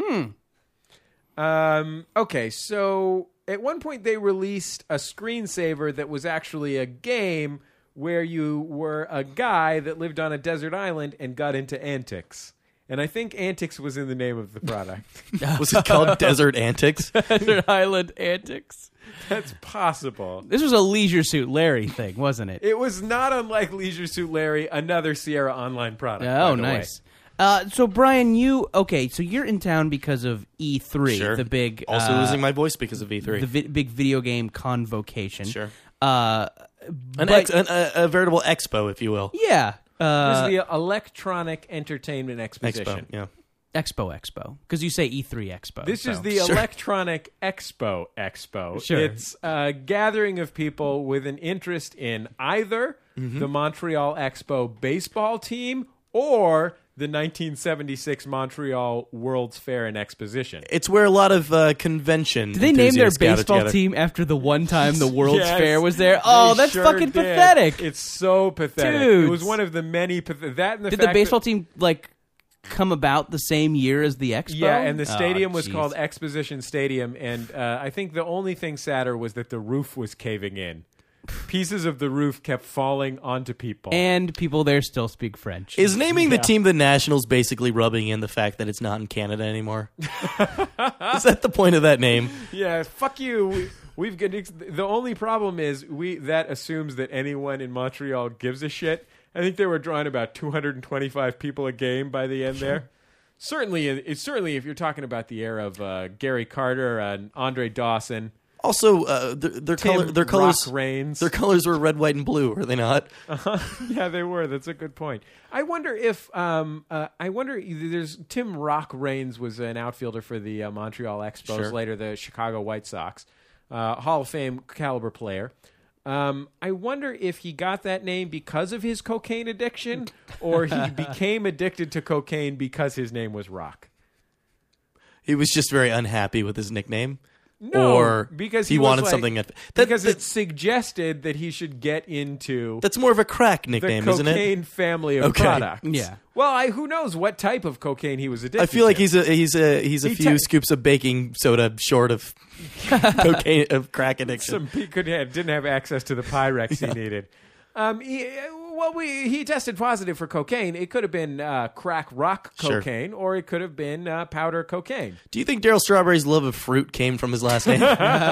Hmm. Um, okay, so at one point they released a screensaver that was actually a game where you were a guy that lived on a desert island and got into antics. And I think antics was in the name of the product. Was it called Desert Antics? Desert Island Antics. That's possible. This was a Leisure Suit Larry thing, wasn't it? It was not unlike Leisure Suit Larry, another Sierra Online product. by Oh, the nice. Uh, so Brian, you okay? So you're in town because of E three, Sure. the big, Also uh, losing my voice because of V three. the vi- big video game convocation. Sure. Uh, An but- ex, an, a, a veritable expo, if you will. yeah. Uh, This is the Electronic Entertainment Exposition. Expo. Yeah. Expo Expo because you say E three Expo. This so. is the Sure. Electronic Expo Expo. Sure. It's a gathering of people with an interest in either the Montreal Expo baseball team or the nineteen seventy-six Montreal World's Fair and Exposition. It's where a lot of uh, convention. Did they name their enthusiasts gather baseball together. team after the one time the World's Yes, Fair was there? they Oh, that's sure fucking did. pathetic. It's so pathetic. Dudes. It was one of the many path- that and the Did fact the baseball that, team like come about the same year as the Expo? Yeah, and the Oh, stadium was jeez. called Exposition Stadium, and uh, I think the only thing sadder was that the roof was caving in. Pieces of the roof kept falling onto people. And people there still speak French. Is naming Yeah. the team the Nationals basically rubbing in the fact that it's not in Canada anymore? Is that the point of that name? yeah, fuck you. We, we've got the only problem is we that assumes that anyone in Montreal gives a shit. I think they were drawing about two hundred twenty-five people a game by the end there. Certainly, it's certainly if you're talking about the era of uh, Gary Carter and Andre Dawson. Also, uh, their, their Tim color, their colors, Rock Reigns. their colors were red, white, and blue, were they not? Uh-huh. Yeah, they were. That's a good point. I wonder if um, uh, I wonder. There's Tim Rock Reigns was an outfielder for the uh, Montreal Expos, Sure. later the Chicago White Sox, uh, Hall of Fame caliber player. Um, I wonder if he got that name because of his cocaine addiction, or he became addicted to cocaine because his name was Rock. He was just very unhappy with his nickname. No, or because he, he was wanted like- something. That, because that- it suggested that he should get into that's more of a crack the nickname, cocaine isn't it? family of Okay. products. Yeah. Well, I, who knows what type of cocaine he was addicted to. I feel like he's a he's a he's a He few te- scoops of baking soda short of cocaine of crack addiction. Some he could have, didn't have access to the Pyrex he needed. Um, he, well, we, he tested positive for cocaine. It could have been uh, crack rock Sure. cocaine, or it could have been uh, powder cocaine. Do you think Daryl Strawberry's love of fruit came from his last name?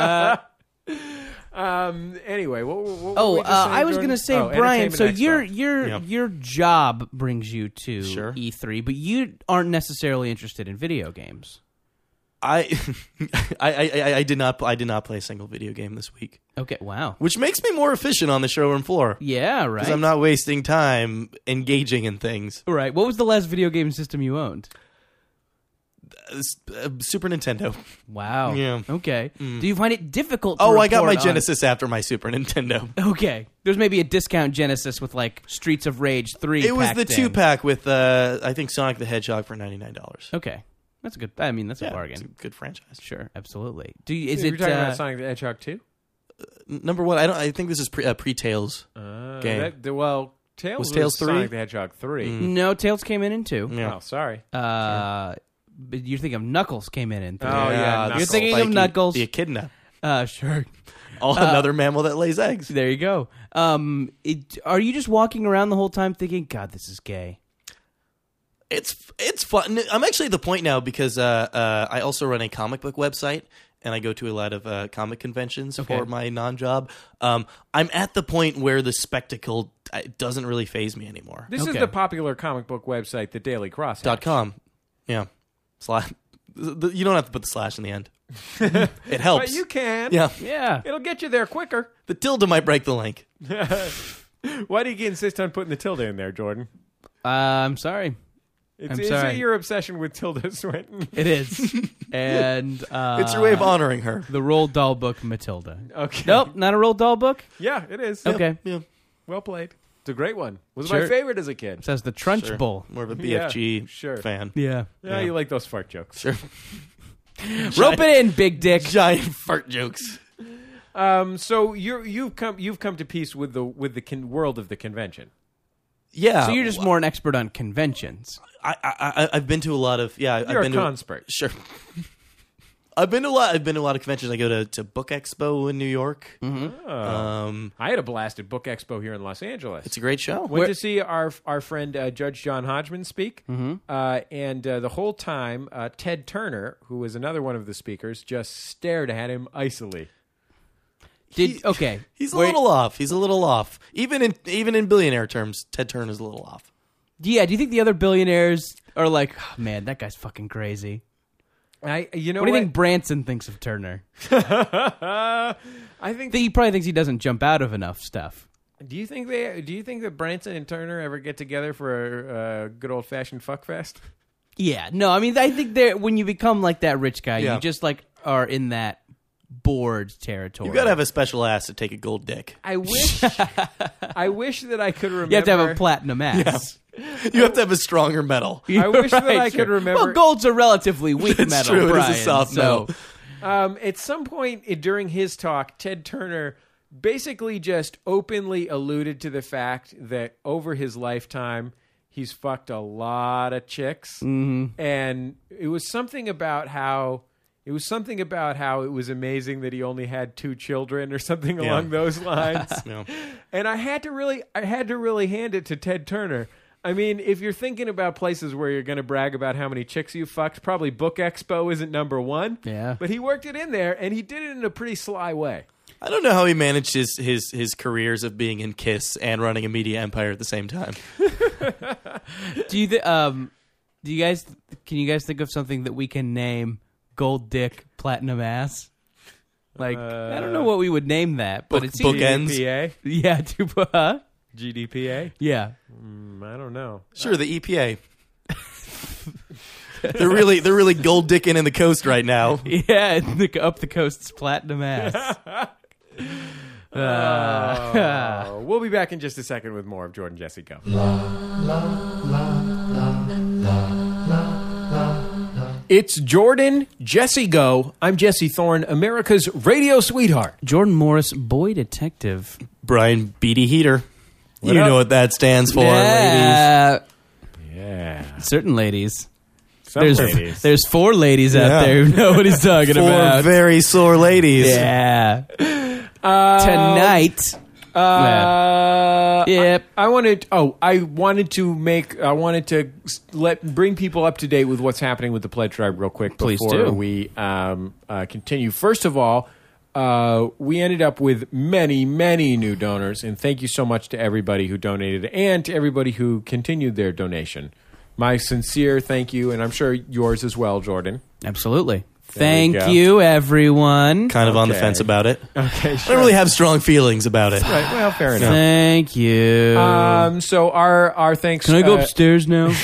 Um, anyway, what, what what Oh, were we uh, just saying, I was Jordan? going to say, Oh, Brian. Entertainment So Expo. your your Yeah. your job brings you to Sure. E three, but you aren't necessarily interested in video games. I, I, I, I, I did not I did not play a single video game this week, Okay, wow. which makes me more efficient on the showroom floor Yeah, right. because I'm not wasting time engaging in things. Right. What was the last video game system you owned? Uh, uh, Super Nintendo. Wow. Yeah. Okay. Do you find it difficult to Oh, I got my report on- Genesis after my Super Nintendo. Okay. There's maybe a discount Genesis with like Streets of Rage three. It was the packed two in. pack with uh, I think Sonic the Hedgehog for ninety nine dollars. Okay. That's a good. I mean, that's a It's a bargain. good franchise. Sure, absolutely. Do you, is So you're it talking uh, about Sonic the Hedgehog two? N- Number one, I don't. I think this is pre uh, pre Tales. Uh, Game. that- the- well, Tails Was was, Tails three? Sonic the Hedgehog three. No, Tails came in in two. Yeah. Oh, sorry. Uh, but you're thinking of Knuckles came in in three. Oh, yeah, the Knuckles. You're thinking of spiky- Knuckles. the echidna. Uh, sure. Oh, another mammal that lays eggs. There you go. Um, it, are you just walking around the whole time thinking, God, this is gay? It's it's fun. I'm actually at the point now because uh, uh, I also run a comic book website and I go to a lot of uh, comic conventions Okay. for my non-job. Um, I'm at the point where the spectacle uh, doesn't really faze me anymore. This Okay. is the popular comic book website, the Daily Cross. Dot com, yeah. Slash. The- You don't have to put the slash in the end. It helps. But you can. Yeah, Yeah. It'll get you there quicker. the tilde might break the link. Why do you insist on putting the tilde in there, Jordan? Uh, I'm sorry. It's, I'm is sorry. it your obsession with Tilda Swinton? It is. and uh, It's your way of honoring her. the Roald Dahl book Matilda. Okay. Nope, not a Roald Dahl book. Yeah, it is. Okay. Yeah, Well played. It's a great one. Was Sure. my favorite as a kid. It says the Trunch sure. Bowl. More of a B F G Yeah, sure. fan. Yeah. Yeah, you like those fart jokes. Sure. Rope it in, big dick. Giant fart jokes. Um, so you're you've come you've come to peace with the with the con- world of the convention. Yeah. So you're just more an expert on conventions. I, I, I I've been to a lot of yeah. You're I've a been to conspert. Sure. I've been to a lot. I've been to a lot of conventions. I go to, to Book Expo in New York. Oh. Um, I had a blast at Book Expo here in Los Angeles. it's a great show. Went to see our our friend uh, Judge John Hodgman speak, mm-hmm. uh, and uh, the whole time uh, Ted Turner, who was another one of the speakers, just stared at him icily. Did He- okay? He's a Wait, little off. He's a little off. Even in even in billionaire terms, Ted Turner's a little off. Yeah. Do you think the other billionaires are like, oh, man, that guy's fucking crazy? I you know What do what? you think Branson thinks of Turner? I think. He probably thinks he doesn't jump out of enough stuff. Do you think they? Do you think that Branson and Turner ever get together for a, a good old fashioned fuck fest? Yeah. No, I mean, I think that when you become like that rich guy, Yeah. you just like are in that bored territory. You got to have a special ass to take a gold dick. I wish. I wish that I could remember. You have to have a platinum ass. You have to have a stronger metal. I wish that I Right, could remember- Well, gold's a relatively weak That's metal. true. It is a Brian, soft so- metal. Um, at some point i- during his talk, Ted Turner basically just openly alluded to the fact that over his lifetime, he's fucked a lot of chicks, mm-hmm. and it was something about how it was something about how it was amazing that he only had two children or something Yeah. along those lines. Yeah. And I had to really, I had to really hand it to Ted Turner. I mean, if you're thinking about places where you're going to brag about how many chicks you fucked, probably Book Expo isn't number one. Yeah. But he worked it in there, and he did it in a pretty sly way. I don't know how he managed his, his, his careers of being in Kiss and running a media empire at the same time. Do you th- um do you guys can you guys think of something that we can name gold dick platinum ass? Like I don't know what we would name that, but Book- it seems bookends. G D P A? yeah, to, huh? G D P A? yeah. Mm, I don't know. Sure, the E P A. they're really they're really gold dicking in the coast right now. Yeah, the, up the coast's platinum ass. Uh, Oh, we'll be back in just a second with more of Jordan Jesse Go. It's Jordan Jesse Go. I'm Jesse Thorne, America's radio sweetheart. Jordan Morris, boy detective. Brian Beatty Heater. you up? know what that stands for, ladies. Yeah, Yeah. certain ladies. Some There's ladies. there's four ladies Yeah. out there who know what he's talking Four about. very sore ladies. Yeah, Uh, tonight. Uh, Yep. I, I wanted. Oh, I wanted to make. I wanted to s- let bring people up to date with what's happening with the Pledge Drive real quick Please before do. we um, uh, continue. First of all, uh, we ended up with many, many new donors, and thank you so much to everybody who donated and to everybody who continued their donation. My sincere thank you, and I'm sure yours as well, Jordan. Absolutely. There we Thank go. you, everyone. Kind of on the Okay. fence about it. Okay, I don't really have strong feelings about it. Right, well, fair enough. Thank you. Um, so our our thanks. Can I go uh, upstairs now?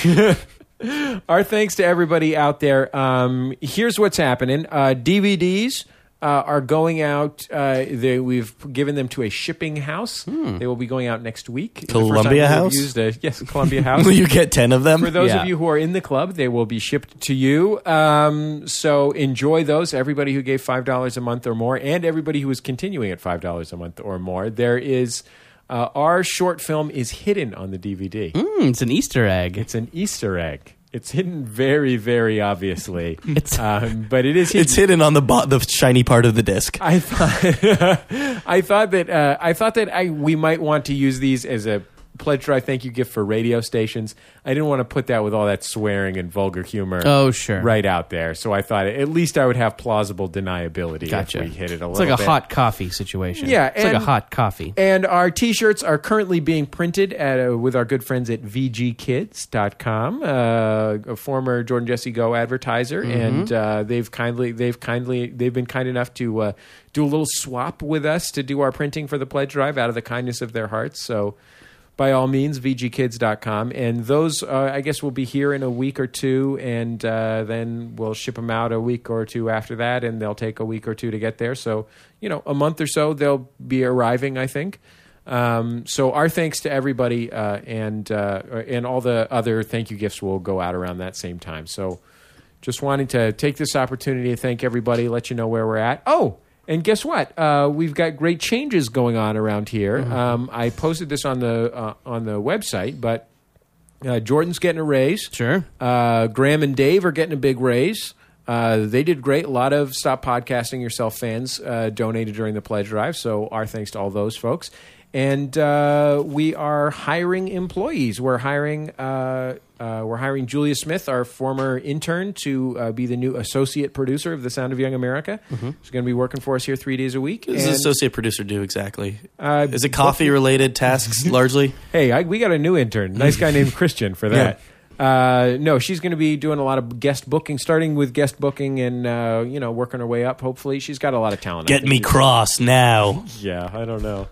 Our thanks to everybody out there. Um, here's what's happening. Uh, D V Ds uh, are going out. Uh, they, we've given them to a shipping house. They will be going out next week. The first time Columbia we've House? Used a, yes, Columbia House. Will you get ten of them? For those Yeah. of you who are in the club, they will be shipped to you. Um, so enjoy those. Everybody who gave five dollars a month or more, and everybody who is continuing at five dollars a month or more, there is uh, our short film is hidden on the D V D. Mm, it's an Easter egg. It's an Easter egg. It's hidden very, very obviously. It's- um, but it is hidden. It's hidden on the bo- the shiny part of the disc. I thought I thought that uh, I thought that I we might want to use these as a Pledge Drive thank you gift for radio stations. I didn't want to put that with all that swearing and vulgar humor Oh, sure. right out there. So I thought at least I would have plausible deniability Gotcha. if we hit it a It's little like a bit. hot coffee situation. Yeah, It's like a and- hot coffee. And our T-shirts are currently being printed at, uh, with our good friends at v g kids dot com, uh, a former Jordan Jesse Go advertiser, and uh, they've kindly they've kindly they've been kind enough to uh, do a little swap with us to do our printing for the Pledge Drive out of the kindness of their hearts. So, by all means, v g kids dot com, and those uh, I guess will be here in a week or two, and uh, then we'll ship them out a week or two after that, and they'll take a week or two to get there. So, you know, a month or so they'll be arriving, I think. Um, so our thanks to everybody, uh, and uh, and all the other thank you gifts will go out around that same time. So, just wanting to take this opportunity to thank everybody, let you know where we're at. Oh. And guess what? Uh, we've got great changes going on around here. Um, I posted this on the uh, on the website, but uh, Jordan's getting a raise. Sure. Uh, Graham and Dave are getting a big raise. Uh, they did great. A lot of Stop Podcasting Yourself fans uh, donated during the pledge drive, so our thanks to all those folks. And uh, we are hiring employees. We're hiring uh, uh, we're hiring Julia Smith, our former intern, to uh, be the new associate producer of The Sound of Young America. She's going to be working for us here three days a week. What does And, the associate producer do exactly? uh, Is it coffee-related tasks largely? Hey, I, we got a new intern. Nice guy named Christian for that. Uh, no, she's going to be doing a lot of guest booking, starting with guest booking and, uh, you know, working her way up, hopefully. She's got a lot of talent. I Get think me she's- cross now. Yeah, I don't know.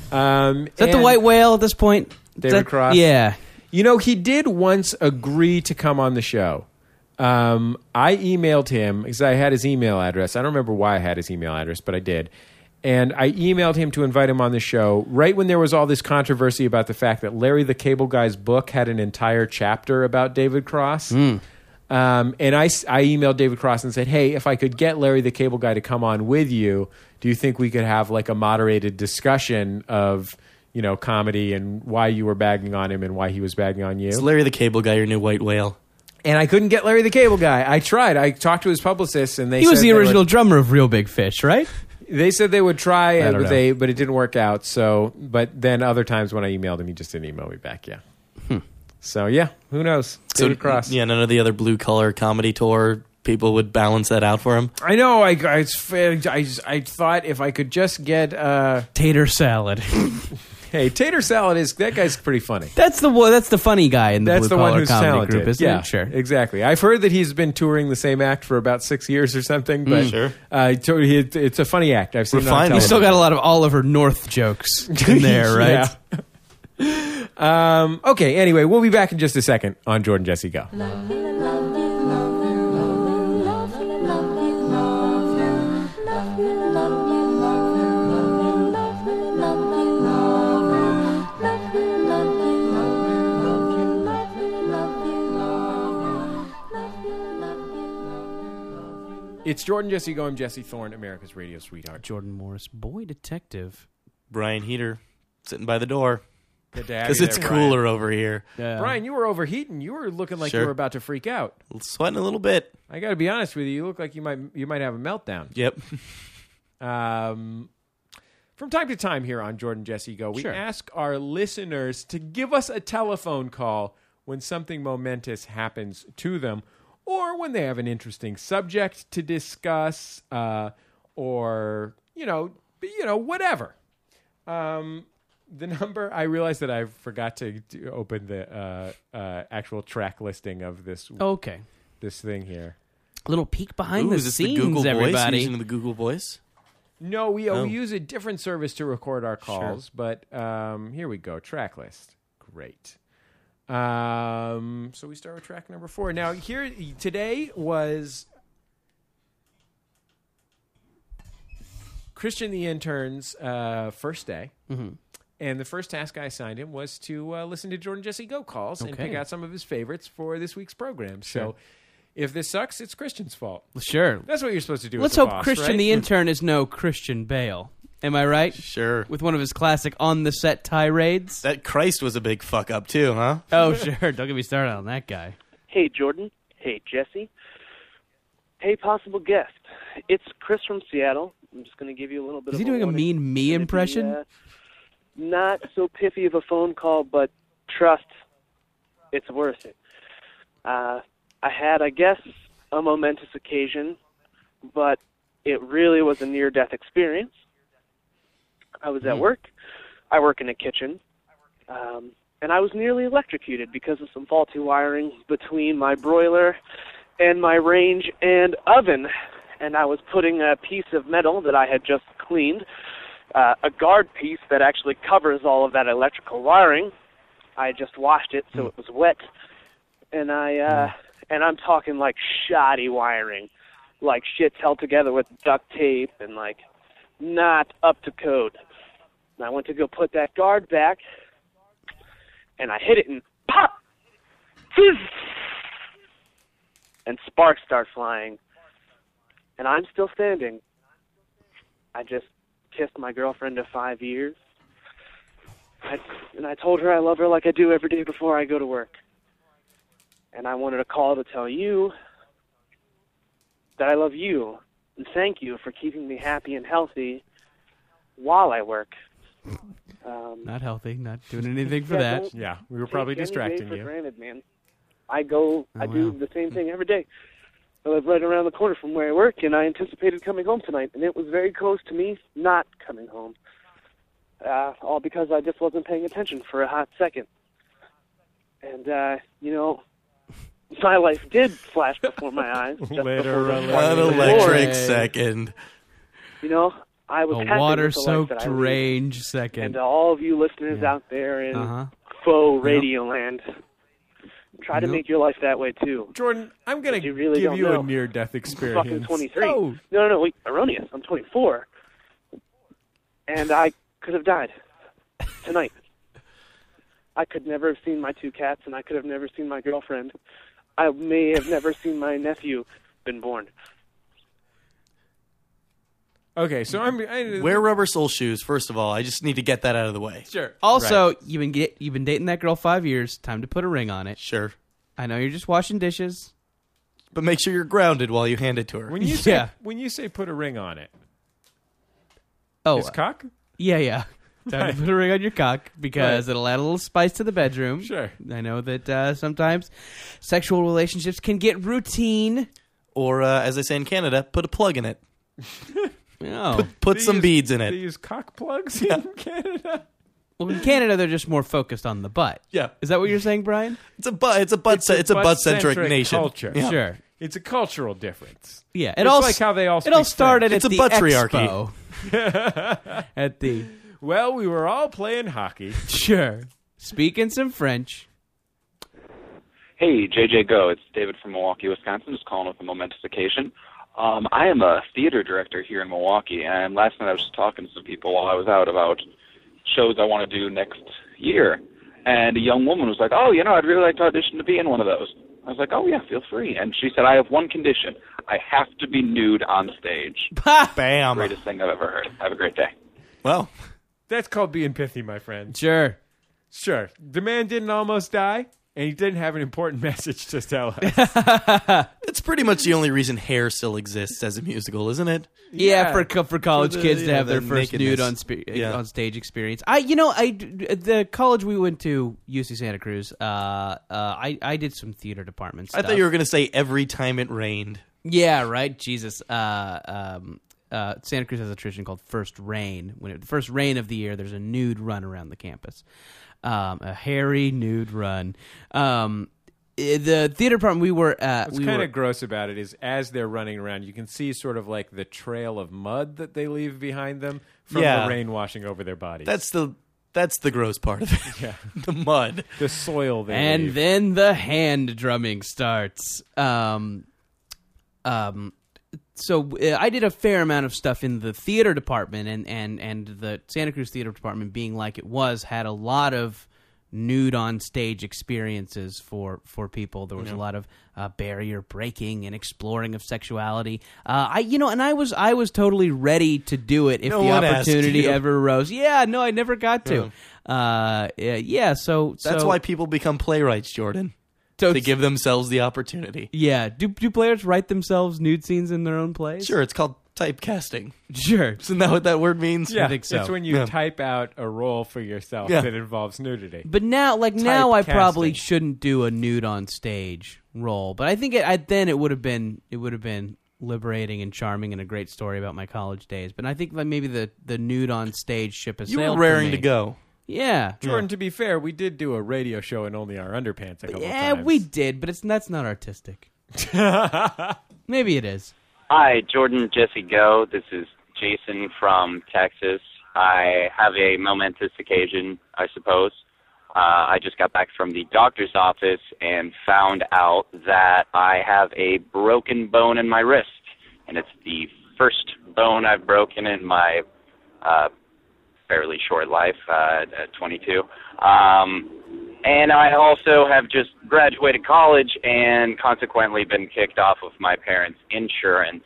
Um, Is that the white whale at this point? David That- Cross? Yeah. You know, he did once agree to come on the show. Um, I emailed him because I had his email address. I don't remember why I had his email address, but I did. And I emailed him to invite him on the show right when there was all this controversy about the fact that Larry the Cable Guy's book had an entire chapter about David Cross. Um, and I, s- I emailed David Cross and said, hey, if I could get Larry the Cable Guy to come on with you, do you think we could have like a moderated discussion of, you know, comedy and why you were bagging on him and why he was bagging on you? Is Larry the Cable Guy your new white whale? And I couldn't get Larry the Cable Guy. I tried. I talked to his publicists, and they He said was the they would- original drummer of Real Big Fish, right? They said they would try, I don't but know. they but it didn't work out. So, but then other times when I emailed him, he just didn't email me back. Yeah. So yeah, who knows? David Cross. Yeah, none of the other blue collar comedy tour people would balance that out for him. I know. I I, I, I thought if I could just get uh, Tater salad. Hey, Tater Salad is that guy's pretty funny. That's the one. That's the funny guy in the That's blue the one collar who's comedy talented. group, isn't yeah, it? Sure. exactly. I've heard that he's been touring the same act for about six years or something. But Sure. uh, to- he- it's a funny act. I've seen it on Refined. You television. still got a lot of Oliver North jokes in there, right? Yeah. um, okay. Anyway, we'll be back in just a second on Jordan Jesse Go. It's Jordan Jesse Go. I'm Jesse Thorne, America's radio sweetheart. Jordan Morris, boy detective. Brian Heater sitting by the door Good to have because you it's there, Brian. cooler over here. Yeah. Brian, you were overheating. You were looking like Sure. you were about to freak out. Sweating a little bit. I got to be honest with you. You look like you might you might have a meltdown. Yep. Um, from time to time here on Jordan Jesse Go, we Sure. ask our listeners to give us a telephone call when something momentous happens to them, or when they have an interesting subject to discuss, uh, or you know, you know, whatever. Um, the number I realized that I forgot to, to open the uh, uh, actual track listing of this Okay. this thing here. A little peek behind Ooh, the is this scenes, the Google everybody. voice? Using the Google voice? No, we, uh, Oh. we use a different service to record our calls, but um, here we go. Track list. Great. Um, so we start with track number four. Now, here today was Christian the intern's uh, first day. Mm-hmm. And the first task I assigned him was to uh, listen to Jordan Jesse Go calls and Okay. pick out some of his favorites for this week's program. So if this sucks, it's Christian's fault. Sure. That's what you're supposed to do. Let's as a hope boss, Christian right? the intern is no Christian Bale. Am I right? Sure. With one of his classic on-the-set tirades? That Christ was a big fuck up too, huh? Oh, sure. Don't get me started on that guy. Hey, Jordan. Hey, Jesse. Hey, possible guest. It's Chris from Seattle. I'm just going to give you a little bit Is of he doing a warning. mean me It's gonna impression? be, uh, not so piffy of a phone call, but trust, it's worth it. Uh, I had, I guess, a momentous occasion, but it really was a near-death experience. I was at work. I work in a kitchen. Um, and I was nearly electrocuted because of some faulty wiring between my broiler and my range and oven. And I was putting a piece of metal that I had just cleaned, uh, a guard piece that actually covers all of that electrical wiring. I just washed it so it was wet. And I uh, and I'm talking like shoddy wiring, like shit's held together with duct tape and like not up to code. And I went to go put that guard back, and I hit it and pop! Fizz! And sparks start flying. And I'm still standing. I just kissed my girlfriend of five years. I, and I told her I love her like I do every day before I go to work. And I wanted a call to tell you that I love you and thank you for keeping me happy and healthy while I work. Um, Not healthy. Not doing anything for Yeah, that. don't Yeah, we were probably take any day distracting for you. Granted, man. I go, I Oh, do wow. the same thing every day. I live right around the corner from where I work, and I anticipated coming home tonight, and it was very close to me not coming home. Uh, all because I just wasn't paying attention for a hot second. And, uh, you know, my life did flash before my eyes. Just before Literally. this morning An was electric born. second. You know, I was A happy with the life water-soaked that I lead. range And second. to all of you listeners Yeah. out there in Uh-huh. faux radio land, try to Nope. make your life that way too. Jordan, I'm going But to you really give don't you know. a near-death experience. Fucking twenty-three. Oh. No, no, no, wait, erroneous. I'm twenty-four. And I could have died tonight. I could never have seen my two cats, and I could have never seen my girlfriend. I may have never seen my nephew been born. Okay, so I'm... I, Wear rubber sole shoes, first of all. I just need to get that out of the way. Sure. Also, you've been get, you've been dating that girl five years. Time to put a ring on it. Sure. I know you're just washing dishes. But make sure you're grounded while you hand it to her. When you say Yeah. when you say put a ring on it, Oh, his cock? yeah, yeah. Time Right. to put a ring on your cock because Right. it'll add a little spice to the bedroom. Sure. I know that uh, sometimes sexual relationships can get routine. Or, uh, as they say in Canada, put a plug in it. Oh. Put They some use- beads in They it. use cock plugs in Canada. Well, in Canada, they're just more focused on the butt. Yeah. Is that what you're saying, Brian? It's a butt. It's a butt. It's a It's a butt-centric butt-centric nation. culture. Yeah. Sure. It's a cultural difference. Yeah. It's like how they all It all speak started French. at It's the a buttriarchy. Expo. At the Well, we were all playing hockey. sure speaking some French. Hey, J J Go. It's David from Milwaukee, Wisconsin. Just calling with a momentous occasion. Um, I am a theater director here in Milwaukee, and last night I was just talking to some people while I was out about shows I want to do next year. And a young woman was like, oh, you know, I'd really like to audition to be in one of those. I was like, oh, yeah, feel free. And she said, I have one condition. I have to be nude on stage. Bam. Greatest thing I've ever heard. Have a great day. Well, That's called being pithy, my friend. Sure. Sure. The man didn't almost die, and he didn't have an important message to tell us. it's pretty much the only reason Hair still exists as a musical, isn't it? Yeah, Yeah. for co- for college For the- kids to yeah, have their the first nakedness. nude on spe- Yeah. on stage experience. I, you know, I the college we went to, U C Santa Cruz. Uh, uh, I I did some theater department I stuff. thought you were going to say every time it rained. Yeah, right. Jesus. Uh, um, uh, Santa Cruz has a tradition called First Rain. When it, the first rain of the year, there's a nude run around the campus, um, a hairy nude run. Um, i- the theater department we were at. What's we kind were, of gross about it is as they're running around, you can see sort of like the trail of mud that they leave behind them from Yeah. the rain washing over their bodies. That's the that's the gross part of it. Yeah. the mud. the soil they and leave. then the hand drumming starts. Um, um, so uh, I did a fair amount of stuff in the theater department, and, and, and the Santa Cruz theater department, being like it was, had a lot of nude on stage experiences for, for people. There was a lot of uh, barrier breaking and exploring of sexuality. Uh, I you know, and I was I was totally ready to do it if No the one asked opportunity you. ever arose. Yeah, no, I never got to. Uh, yeah, yeah, so That's so, why people become playwrights, Jordan. so To give themselves the opportunity. Yeah. Do do players write themselves nude scenes in their own plays? Sure, it's called typecasting. Sure. Isn't that what that word means? yeah, think so. it's when you Yeah. type out a role for yourself Yeah. that involves nudity. But now, like now, I Typecasting. probably shouldn't do a nude on stage role. But I think it, I, then it would have been it would have been liberating and charming and a great story about my college days. But I think like maybe the, the nude on stage ship has You were sailed for raring me. to go. Yeah. Jordan, to be fair, we did do a radio show in only our underpants a couple Yeah, times. we did, but it's that's not artistic. Maybe it is. Hi, Jordan, Jesse Go. This is Jason from Texas. I have a momentous occasion, I suppose. Uh, I just got back from the doctor's office and found out that I have a broken bone in my wrist, and it's the first bone I've broken in my uh, fairly short life, uh, at twenty-two. Um, and I also have just graduated college and consequently been kicked off of my parents' insurance,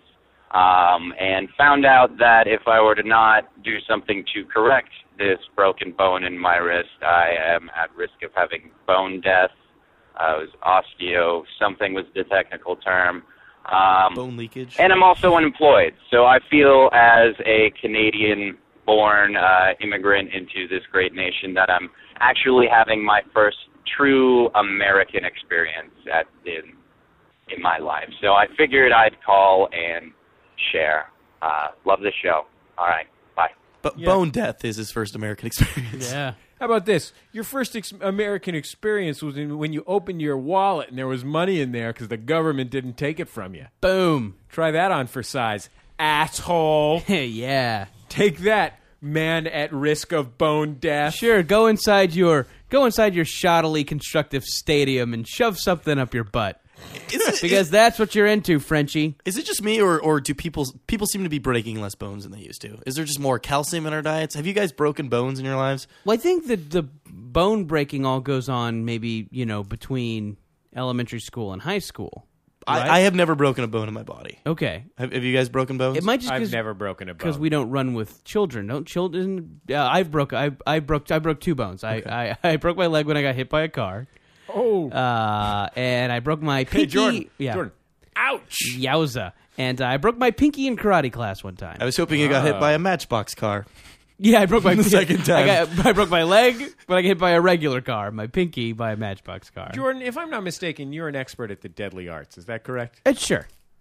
um, and found out that if I were to not do something to correct this broken bone in my wrist, I am at risk of having bone death. Uh, it was osteo, something was the technical term. Um, Bone leakage. and I'm also unemployed, so I feel as a Canadian-born uh, immigrant into this great nation that I'm actually having my first true American experience at in in my life. So I figured I'd call and share. Uh, love the show. All right, bye. But bone death is his first American experience. Yeah. How about this? Your first ex- American experience was in, when you opened your wallet and there was money in there because the government didn't take it from you. Boom. Try that on for size, asshole. Yeah. Take that, man at risk of bone death. Sure, go inside your go inside your shoddily constructive stadium and shove something up your butt. Is it, Because that's what you're into, Frenchie. is it just me, or, or do people people seem to be breaking less bones than they used to? Is there just more calcium in our diets? Have you guys broken bones in your lives? Well, I think that the bone breaking all goes on maybe, you know, between elementary school and high school. Right? I, I have never broken a bone in my body. Okay. Have, have you guys broken bones? It might just I've never broken a bone. because we don't run with children. Don't children? Uh, I've broke. I I broke. I broke two bones. I, I I broke my leg when I got hit by a car. Oh. Uh, and I broke my pinky. Hey, Jordan. Yeah. Jordan. Ouch. Yowza. And uh, I broke my pinky in karate class one time. I was hoping you got hit by a Matchbox car. Yeah, I broke my The second time. I, got, I broke my leg, but I got hit by a regular car. My pinky by a Matchbox car. Jordan, if I'm not mistaken, you're an expert at the deadly arts. Is that correct? Uh, sure.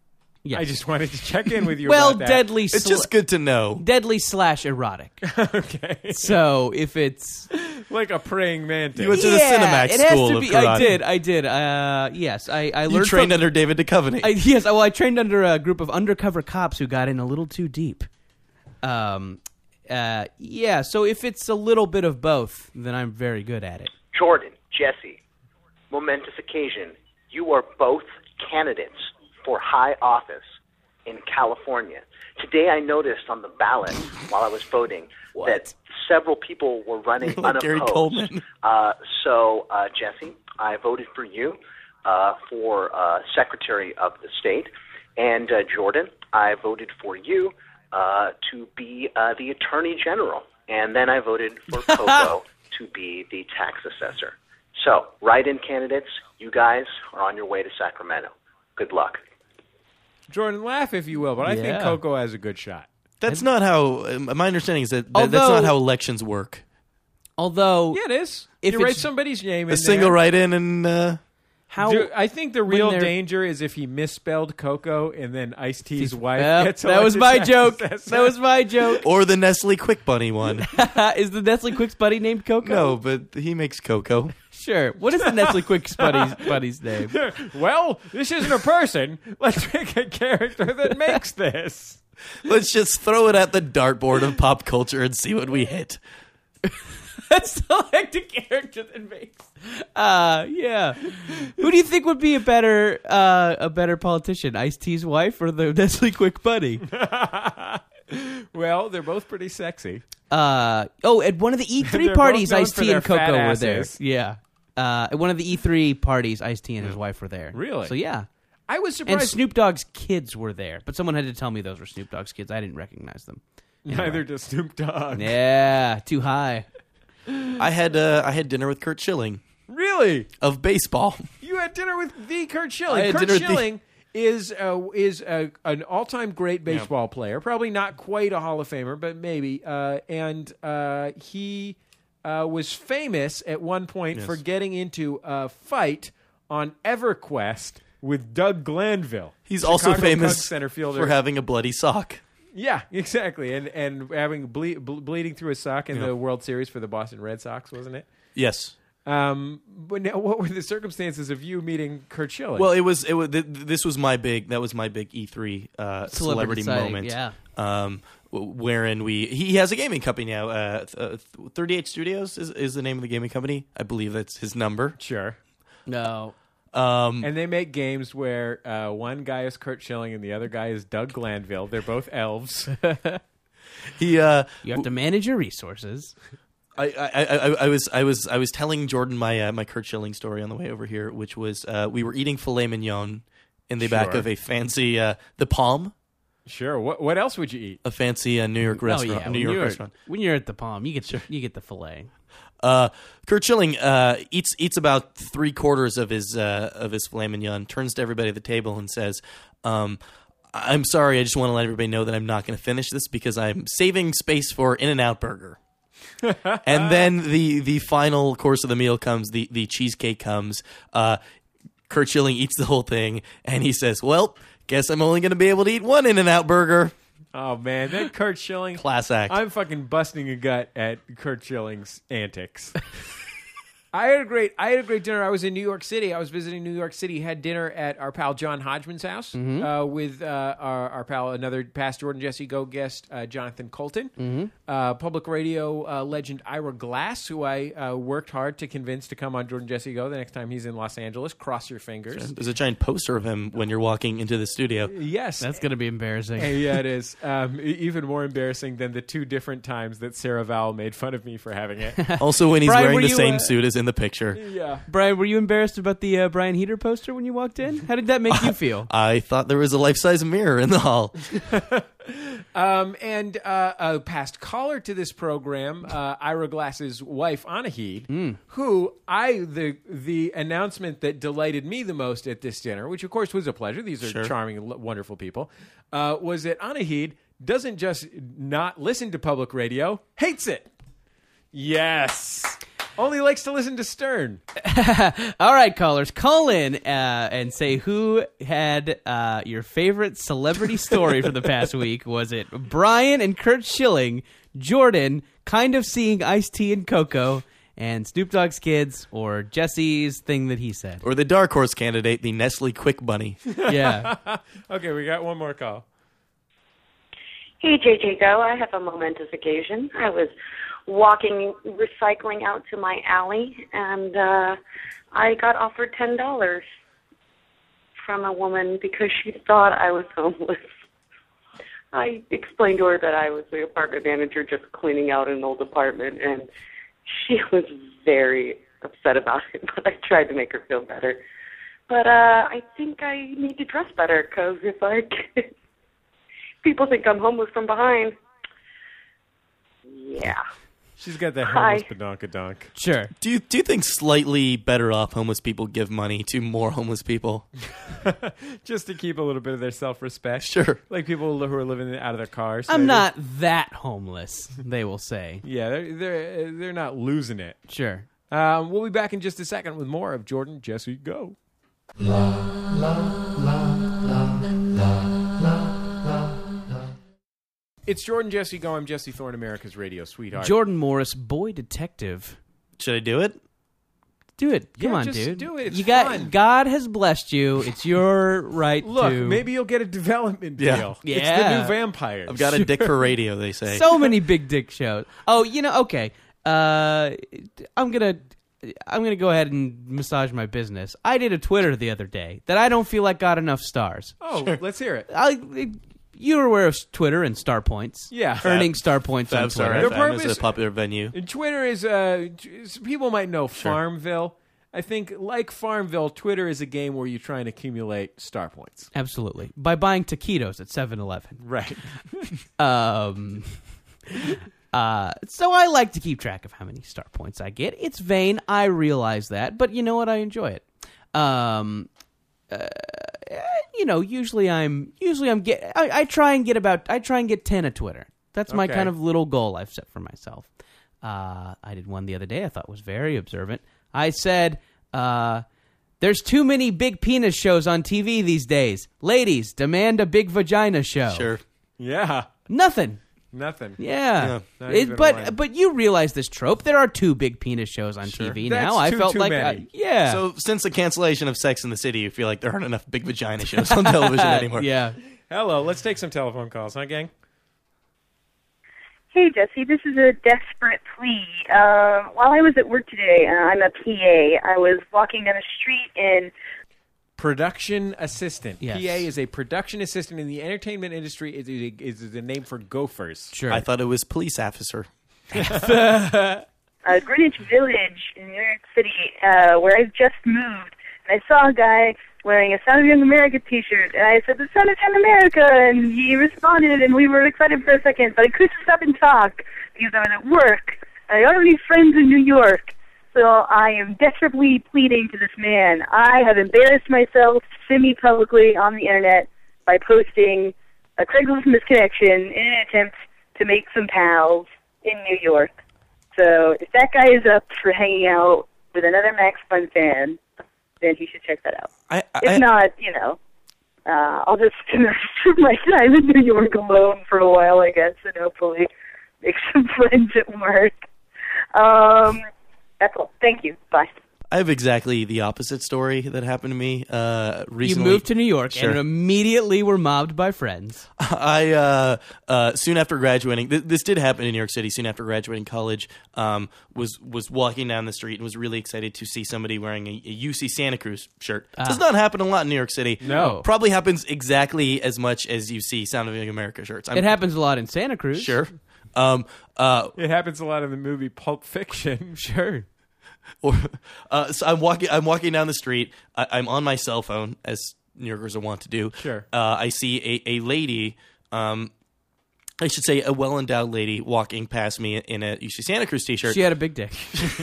Yes. I just wanted to check in with you well, about that. deadly. It's sla- just good to know. Deadly slash erotic. Okay. So if it's Like a praying mantis. You went to the yeah, Cinemax it has school to of be. karate. I did. I did. Uh, yes, I. I learned You trained from, under David Duchovny. I, yes, well, I trained under a group of undercover cops who got in a little too deep. Um, uh, yeah. So if it's a little bit of both, then I'm very good at it. Jordan, Jesse, momentous occasion. You are both candidates for high office in California. Today I noticed on the ballot while I was voting that several people were running Like unopposed. Gary Coleman. Uh, so, uh, Jesse, I voted for you uh, for uh, Secretary of the State. And, uh, Jordan, I voted for you uh, to be uh, the Attorney General. And then I voted for Coco to be the tax assessor. So, write-in candidates, you guys are on your way to Sacramento. Good luck. Jordan, laugh if you will, but I think Yeah. Coco has a good shot. That's not how. Um, my understanding is that, that that's Although- not how elections work. Although, Yeah, it is. If you write it's somebody's name in A single there. write-in and uh, how Do- I think the when real they're- danger is if he misspelled Coco and then Ice-T's wife Yep, gets that was elected my tax joke. assessor. That was my joke. or the Nestle Quick Bunny one. Is the Nestle Quick's buddy named Coco? No, but he makes cocoa. Sure. What is the Nestle Quick's buddy's, buddy's name? Well, this isn't a person. Let's make a character that makes this. Let's just throw it at the dartboard of pop culture and see what we hit. Select a character that makes. Uh, yeah. Who do you think would be a better uh, a better politician, Ice-T's wife or the Nestle Quick buddy? Well, they're both pretty sexy. Uh, oh, at one of the E three They're both parties, known Ice-T for and their fat Coco were there. asses. Yeah. Uh, at one of the E three parties, Ice-T and his wife were there. Really? So yeah. I was And surprised. Snoop Dogg's kids were there, but someone had to tell me those were Snoop Dogg's kids. I didn't recognize them. Neither does Snoop Dogg. Yeah, too high. I had uh, I had dinner with Kurt Schilling Really? of baseball. You had dinner with the Kurt I Schilling. had Kurt dinner with the- Schilling is uh, is a, an all time great baseball player. Probably not quite a Hall of Famer, but maybe. Uh, and uh, he uh, was famous at one point Yes. for getting into a fight on EverQuest with Doug Glanville. He's also Chicago famous Cubs center fielder. for having a bloody sock. Yeah, exactly, and and having ble- ble- bleeding through his sock in Yeah. the World Series for the Boston Red Sox, wasn't it? Yes. Um, but now, what were the circumstances of you meeting Kurt Schilling? Well, it was it was th- this was my big that was my big E three uh, Celebrity celebrity, sighting, moment. yeah. Um, w- wherein we he has a gaming company now. Uh, th- uh, thirty-eight Studios is, is the name of the gaming company. I believe that's his number. sure. No. Um, And they make games where uh, one guy is Kurt Schilling and the other guy is Doug Glanville. They're both elves. he uh, You have to manage your resources. I, I, I, I was I was I was telling Jordan my uh, my Kurt Schilling story on the way over here, which was uh, we were eating filet mignon in the back Sure. of a fancy uh, the Palm, Sure. What what else would you eat? a fancy uh, New York restaurant. Oh, yeah. New when York you're, restaurant. When you're at the Palm, you get the, you get the fillet. Uh, Kurt Schilling uh, eats eats about three quarters of his uh, of his filet mignon. Turns to everybody at the table and says, um, "I'm sorry. I just want to let everybody know that I'm not going to finish this because I'm saving space for In-N-Out Burger." And then the the final course of the meal comes. The the cheesecake comes. Uh, Kurt Schilling eats the whole thing, and he says, "Well, guess I'm only going to be able to eat one In-N-Out Burger." Oh man, that Kurt Schilling. Class act. I'm fucking busting a gut at Kurt Schilling's antics. I had a great I had a great dinner. I was in New York City. I was visiting New York City. Had dinner at our pal John Hodgman's house uh, with uh, our, our pal, another past Jordan Jesse Go guest, uh, Jonathan Colton, uh, public radio uh, legend Ira Glass, who I uh, worked hard to convince to come on Jordan Jesse Go the next time he's in Los Angeles. Cross your fingers. There's a giant poster of him when you're walking into the studio. Yes, That's going to be embarrassing. Hey, yeah, it is. Um, e- even more embarrassing than the two different times that Sarah Vowell made fun of me for having it. Also, when he's Brian, wearing were the you, same uh, suit as in the picture. yeah. Brian, were you embarrassed about the uh, Brian Heater poster when you walked in? How did that make you feel? I thought there was a life-size mirror in the hall. Um, and uh, a past caller to this program, uh, Ira Glass's wife, Anahid, who I the the announcement that delighted me the most at this dinner, which of course was a pleasure. These are Sure. charming, and wonderful people. Uh, was that Anahid doesn't just not listen to public radio, hates it. Yes. Only likes to listen to Stern. All right, callers, call in uh, and say who had uh, your favorite celebrity story for the past week. Was it Brian and Kurt Schilling, Jordan kind of seeing Ice-T and Coco, and Snoop Dogg's kids, or Jesse's thing that he said? Or the dark horse candidate, the Nestle Quick Bunny. Yeah. Okay, we got one more call. Hey, J J Go. I have a momentous occasion. I was walking, recycling out to my alley, and uh, I got offered ten dollars from a woman because she thought I was homeless. I explained to her that I was the apartment manager just cleaning out an old apartment, and she was very upset about it, but I tried to make her feel better. But uh, I think I need to dress better, because if I get, people think I'm homeless from behind. Yeah. She's got that Hi. homeless badonkadonk. Sure. Do you do you think slightly better off homeless people give money to more homeless people? Just to keep a little bit of their self-respect. Sure. Like people who are living out of their cars. I'm maybe. not that homeless, they will say. Yeah, they're, they're, they're not losing it. Sure. Um, we'll be back in just a second with more of Jordan Jesse Go. It's Jordan Jesse Go. I'm Jesse Thorne, America's radio sweetheart. Jordan Morris, boy detective. Should I do it? Do it. Come Yeah, on, just dude. do it. It's you got fun. God has blessed you. It's your right Look, to. maybe you'll get a development Yeah. deal. Yeah. It's the new vampires. I've got a dick for radio, they say. So many big dick shows. Oh, you know, okay. Uh, I'm gonna, I'm gonna go ahead and massage my business. I did a Twitter the other day that I don't feel like got enough stars. Oh, let's hear it. I, you're aware of Twitter and star points. Yeah. earning star points on Five Star Twitter. The F M is purpose- a popular venue. And Twitter is, uh, t- people might know Farmville. I think, like Farmville, Twitter is a game where you try and accumulate star points. Absolutely, by buying taquitos at seven eleven. Right. Um, uh, so I like to keep track of how many star points I get. It's vain, I realize that, but you know what? I enjoy it. Um, uh, you know, usually I'm usually I'm get I, I try and get about I try and get ten at Twitter. That's my Okay. kind of little goal I've set for myself. Uh, I did one the other day I thought was very observant. I said, uh, "There's too many big penis shows on T V these days. Ladies, demand a big vagina show." Sure. Yeah. Nothing. Nothing. Yeah, Not It- even but one. but you realize this trope. There are two big penis shows on Sure. T V That's now. I too- felt too like, many. uh, yeah, So since the cancellation of Sex in the City, you feel like there aren't enough big vagina shows on television anymore. yeah. Hello, let's take some telephone calls, huh, gang? Hey, Jesse, this is a desperate plea. Uh, while I was at work today, uh, I'm a P A. I was walking down a street in... Production assistant. Yes. P A is a production assistant in the entertainment industry. Is is is the name for gophers. Sure. I thought it was police officer. uh, Greenwich Village in New York City, uh, where I've just moved. And I saw a guy wearing a Sound of Young America t-shirt, and I said, "The Sound of Young America," and he responded, and we were excited for a second, but I couldn't stop and talk because I was at work. I don't have any friends in New York, so I am desperately pleading to this man. I have embarrassed myself semi-publicly on the internet by posting a Craigslist misconnection in an attempt to make some pals in New York. So if that guy is up for hanging out with another Max Fun fan, then he should check that out. I, I, If not, you know, uh, I'll just spend the rest of my time in New York alone for a while, I guess, and hopefully make some friends at work. Um, that's all. Thank you. Bye. I have exactly the opposite story that happened to me uh, You recently. moved to New York Sure. and immediately were mobbed by friends. I uh, uh, soon after graduating, th- this did happen in New York City. Soon after graduating college, um, was was walking down the street and was really excited to see somebody wearing a, a U C Santa Cruz shirt. Ah. Does not happen a lot in New York City. No. Probably happens exactly as much as you see Sound of Young America shirts. I'm- It happens a lot in Santa Cruz. Sure. Um, uh, It happens a lot in the movie Pulp Fiction. Sure. Or, uh, so I'm walking. I'm walking down the street. I, I'm on my cell phone, as New Yorkers are wont to do. Sure. Uh, I see a, a lady. Um, I should say a well endowed lady walking past me in a U C Santa Cruz t-shirt. She had a big dick.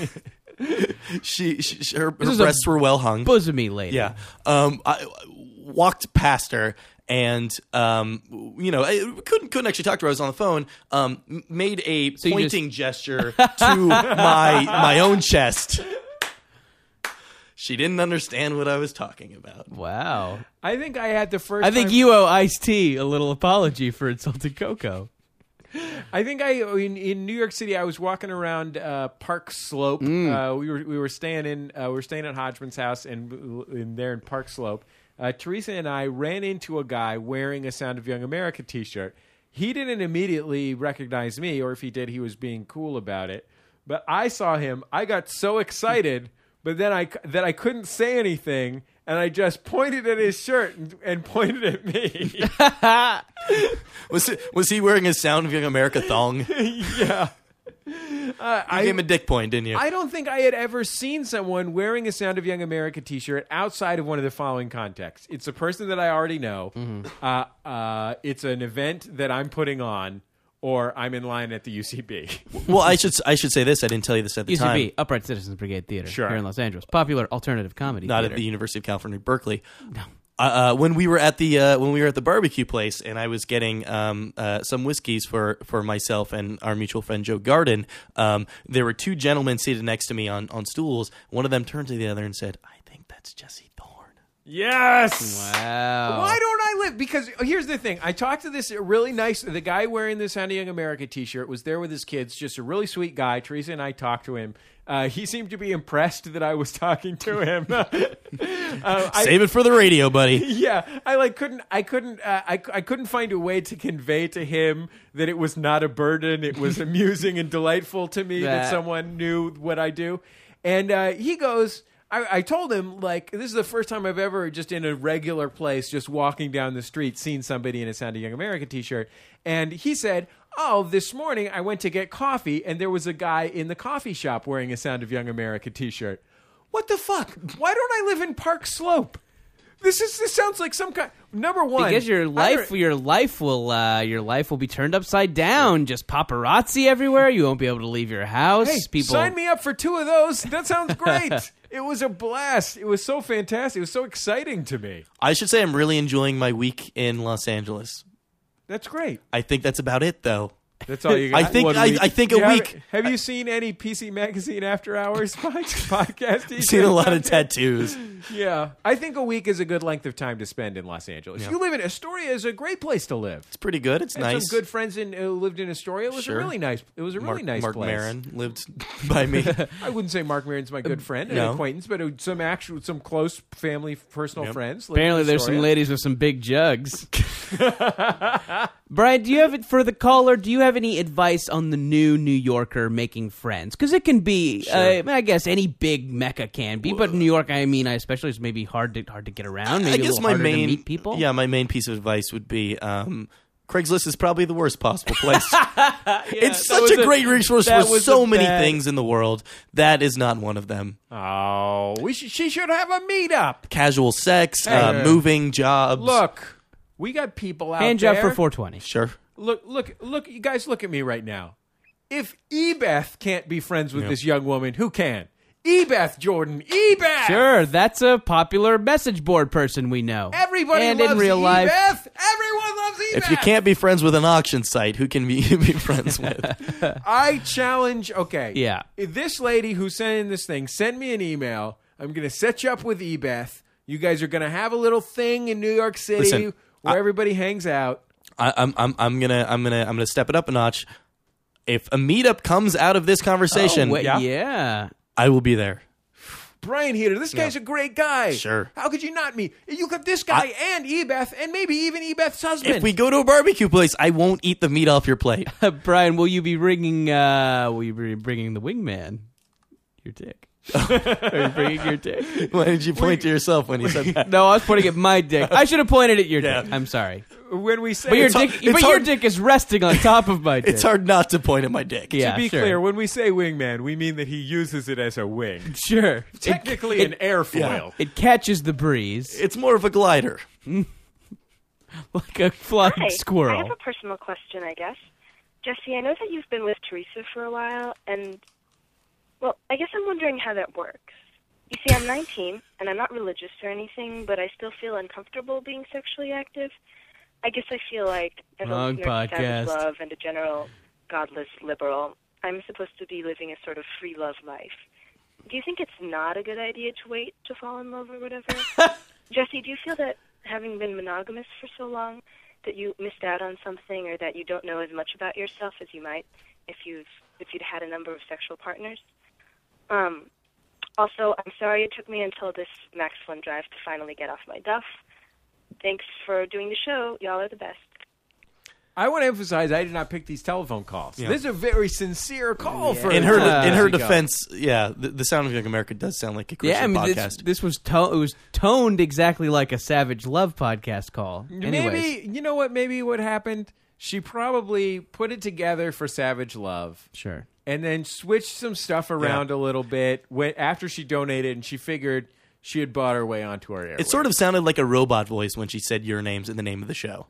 she, she her, This her is a breasts were well hung. Bosomy lady. Yeah. Um, I walked past her, and um, you know, I couldn't couldn't actually talk to her. I was on the phone. Um, m- made a So you pointing just- gesture to my my own chest. She didn't understand what I was talking about. Wow. I think I had the first. I think time- you owe Ice-T a little apology for insulting Coco. I think I in, in New York City. I was walking around uh, Park Slope. Mm. Uh, we were we were staying in uh, we were staying at Hodgman's house, and in there in Park Slope, uh, Teresa and I ran into a guy wearing a Sound of Young America T-shirt. He didn't immediately recognize me, or if he did, he was being cool about it. But I saw him. I got so excited, but then I that I couldn't say anything. And I just pointed at his shirt and, and pointed at me. was it, was he wearing a Sound of Young America thong? Yeah. Uh, You I gave him a dick point, didn't you? I don't think I had ever seen someone wearing a Sound of Young America T-shirt outside of one of the following contexts. It's a person that I already know. Mm-hmm. Uh, uh, it's an event that I'm putting on, or I'm in line at the U C B. Well, I should I should say this. I didn't tell you this at the U C time. B, Upright Citizens Brigade Theater Sure. here in Los Angeles. Popular alternative comedy Not theater. at the University of California, Berkeley. No. Uh, uh, when we were at the uh, when we were at the barbecue place, and I was getting um, uh, some whiskeys for, for myself and our mutual friend Joe Garden, um, there were two gentlemen seated next to me on, on stools. One of them turned to the other and said, "I think that's Jesse Thorne." Yes. Wow. Why don't I live? Because here's the thing. I talked to this really nice, the guy wearing the Sound of Young America T-shirt was there with his kids, just a really sweet guy. Teresa and I talked to him. Uh, he seemed to be impressed that I was talking to him. uh, I, Save it for the radio, buddy. Yeah, I like couldn't. I couldn't. Uh, I I couldn't find a way to convey to him that it was not a burden. It was amusing and delightful to me that, That- someone knew what I do. And uh, he goes. I, I told him, like, this is the first time I've ever, just in a regular place, just walking down the street, seen somebody in a Sound of Young America T-shirt. And he said, oh, this morning I went to get coffee, and there was a guy in the coffee shop wearing a Sound of Young America T-shirt. What the fuck? Why don't I live in Park Slope? This is this sounds like some kind. Number one, Because your I life, don't- your life will, uh, your life will be turned upside down. Just paparazzi everywhere. You won't be able to leave your house. Hey, People, sign me up for two of those. That sounds great. It was a blast. It was so fantastic. It was so exciting to me. I should say I'm really enjoying my week in Los Angeles. That's great. I think that's about it, though. That's all you got. I think One I, week. I think a You have- week. Have you seen any P C Magazine After Hours podcast? I've seen a lot of tattoos. Yeah, I think a week is a good length of time to spend in Los Angeles. Yeah. You live in Astoria is a great place to live. It's pretty good. It's I had nice. some good friends in who lived in Astoria. It was Sure. a really nice. It was a really Mark, nice Mark place. Maron lived by me. I wouldn't say Mark Maron's my good friend, an no. acquaintance, but uh, some actual, some close family, personal Yep. friends. lived in Apparently, there's some Astoria. ladies with some big jugs. Brian, do you have it for the caller? Do you have any advice on the new New Yorker making friends? Because it can be, uh, I, mean, I guess, any big mecca can be, but New York, I mean, I especially is maybe hard to hard to get around. Maybe I a guess little my harder main to meet people. Yeah, my main piece of advice would be um, Craigslist is probably the worst possible place. it's that such was a a- great resource that for was so a many bad- things in the world. That is not one of them. Oh, we should, she should have a meetup. Casual sex, Hey. uh, moving, jobs. Look, we got people out Hand there. job for four twenty. Sure. Look, look, look! You guys, look at me right now. If Ebeth can't be friends with Yeah. this young woman, who can? Ebeth Jordan, Ebeth. Sure, that's a popular message board person we know. Everybody and loves in real Ebeth. life. Everyone loves Ebeth. If you can't be friends with an auction site, who can be, be friends with? I challenge. Okay, Yeah. If this lady who's sending this thing, send me an email. I'm going to set you up with Ebeth. You guys are going to have a little thing in New York City Listen, where I- everybody hangs out. I, I'm I'm I'm gonna I'm gonna I'm gonna step it up a notch. If a meetup comes out of this conversation, Oh, wait, Yeah. yeah. I will be there. Brian Heater, this guy's a great guy. Sure. How could you not meet? You got this guy and Ebeth, and maybe even Ebeth's husband. If we go to a barbecue place, I won't eat the meat off your plate. Brian, will you be bringing? Uh, will you be bringing the wingman? Your dick. Are you bringing your dick? Why did you point to yourself when you said that? No, I was pointing at my dick. I should have pointed at your Yeah. dick. I'm sorry, when we say but your It's hard- dick, it's but your hard- dick is resting on top of my dick. It's hard not to point at my dick. Yeah, to be sure. clear, when we say wingman, we mean that he uses it as a wing. Sure, Technically, it, an airfoil. it catches the breeze It's more of a glider. like a flying Hi. I squirrel. have a personal question, I guess. Jesse, I know that you've been with Teresa for a while, and, well, I guess I'm wondering how that works. You see, I'm nineteen, and I'm not religious or anything, but I still feel uncomfortable being sexually active. I guess I feel like, as a Wrong listener to Savage podcast. Love and a general godless liberal, I'm supposed to be living a sort of free love life. Do you think it's not a good idea to wait to fall in love or whatever? Jesse, do you feel that having been monogamous for so long, that you missed out on something, or that you don't know as much about yourself as you might if you've if you'd had a number of sexual partners? Um, also, I'm sorry it took me until this Max Fun drive to finally get off my duff. Thanks for doing the show. Y'all are the best. I want to emphasize I did not pick these telephone calls. Yeah. This is a very sincere call for in her uh, in her Jesse Go. defense. Yeah, the, the Sound of Young America does sound like a Yeah, I Christian mean, this, podcast. this was to- it was toned exactly like a Savage Love podcast call. Anyways. Maybe, you know what, maybe what happened? She probably put it together for Savage Love. Sure. And then switched some stuff around a little bit when, after she donated, and she figured she had bought her way onto our airwaves. It sort of sounded like a robot voice when she said your names in the name of the show.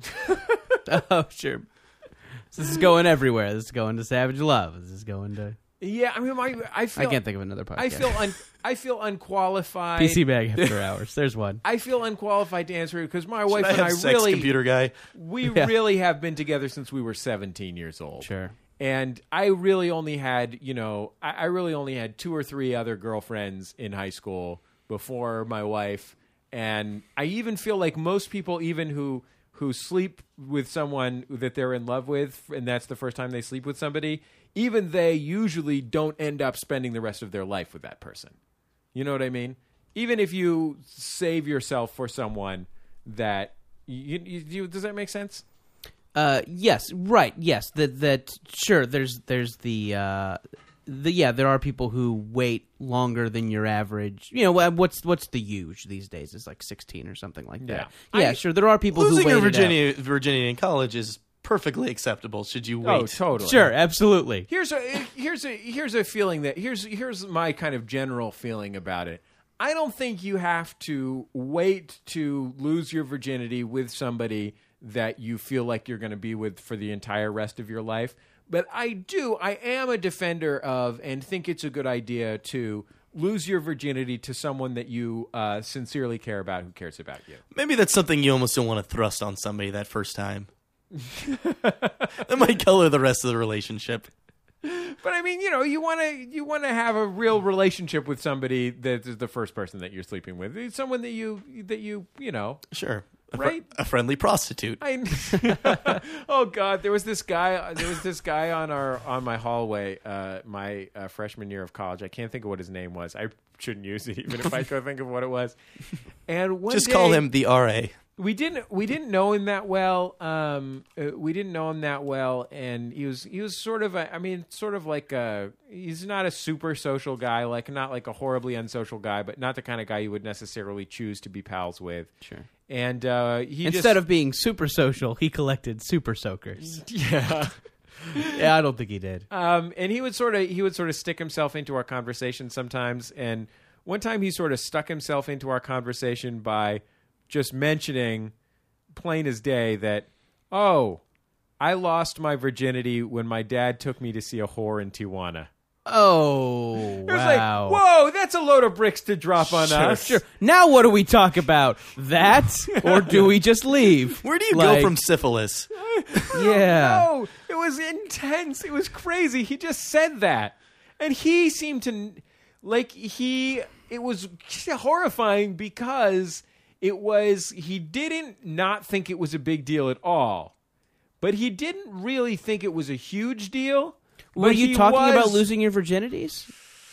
Oh, sure. So this is going everywhere. This is going to Savage Love. This is going to... Yeah, I mean, my, I feel... I can't think of another podcast. I feel un, I feel unqualified. P C Bag After Hours. There's one. I feel unqualified to answer it because my wife I and have I sex, really... computer guy? We Yeah. really have been together since we were seventeen years old. Sure. And I really only had, you know, I, I really only had two or three other girlfriends in high school before my wife. And I even feel like most people, even who who sleep with someone that they're in love with, and that's the first time they sleep with somebody, even they usually don't end up spending the rest of their life with that person. You know what I mean? Even if you save yourself for someone that you, you, you does that make sense? Uh, yes, right, yes. That that sure. There's there's the uh, the yeah. There are people who wait longer than your average. You know wha- what's what's the huge these days? It's like sixteen or something like that. Yeah. Yeah, I- sure. There are people Losing who wait your it out. virginity, virginity in college is perfectly acceptable. Should you wait? Oh, totally. Sure, absolutely. Here's a here's a here's a feeling that here's here's my kind of general feeling about it. I don't think you have to wait to lose your virginity with somebody that you feel like you're going to be with for the entire rest of your life. But I do, I am a defender of and think it's a good idea to lose your virginity to someone that you uh, sincerely care about, who cares about you. Maybe that's something you almost don't want to thrust on somebody that first time. That might color the rest of the relationship. But I mean, you know, you want to you want to have a real relationship with somebody that is the first person that you're sleeping with. It's someone that you that you you know. Sure. A fr- Right? a friendly prostitute. I, oh God, there was this guy. There was this guy on our on my hallway, uh, my uh, freshman year of college. I can't think of what his name was. I shouldn't use it, even if I could think of what it was. And one Just day, call him the R A. We didn't we didn't know him that well. Um, uh, we didn't know him that well, and he was he was sort of a, I mean, sort of like a, he's not a super social guy, like not like a horribly unsocial guy, but not the kind of guy you would necessarily choose to be pals with. Sure. And uh, he Instead just, of being super social, he collected super soakers. yeah. Yeah, I don't think he did. Um, and he would sort of he would sort of stick himself into our conversation sometimes. And one time he sort of stuck himself into our conversation by just mentioning, plain as day, that, oh, I lost my virginity when my dad took me to see a whore in Tijuana. Oh, It was wow. like, whoa, that's a load of bricks to drop on Sure, us. sure. Now what do we talk about? That? Or do we just leave? Where do you Like, go from syphilis? Yeah. No, it was intense. It was crazy. He just said that. And he seemed to, like, he, it was horrifying because it was, he didn't not think it was a big deal at all. But he didn't really think it was a huge deal. Were but you he talking was- about losing your virginities?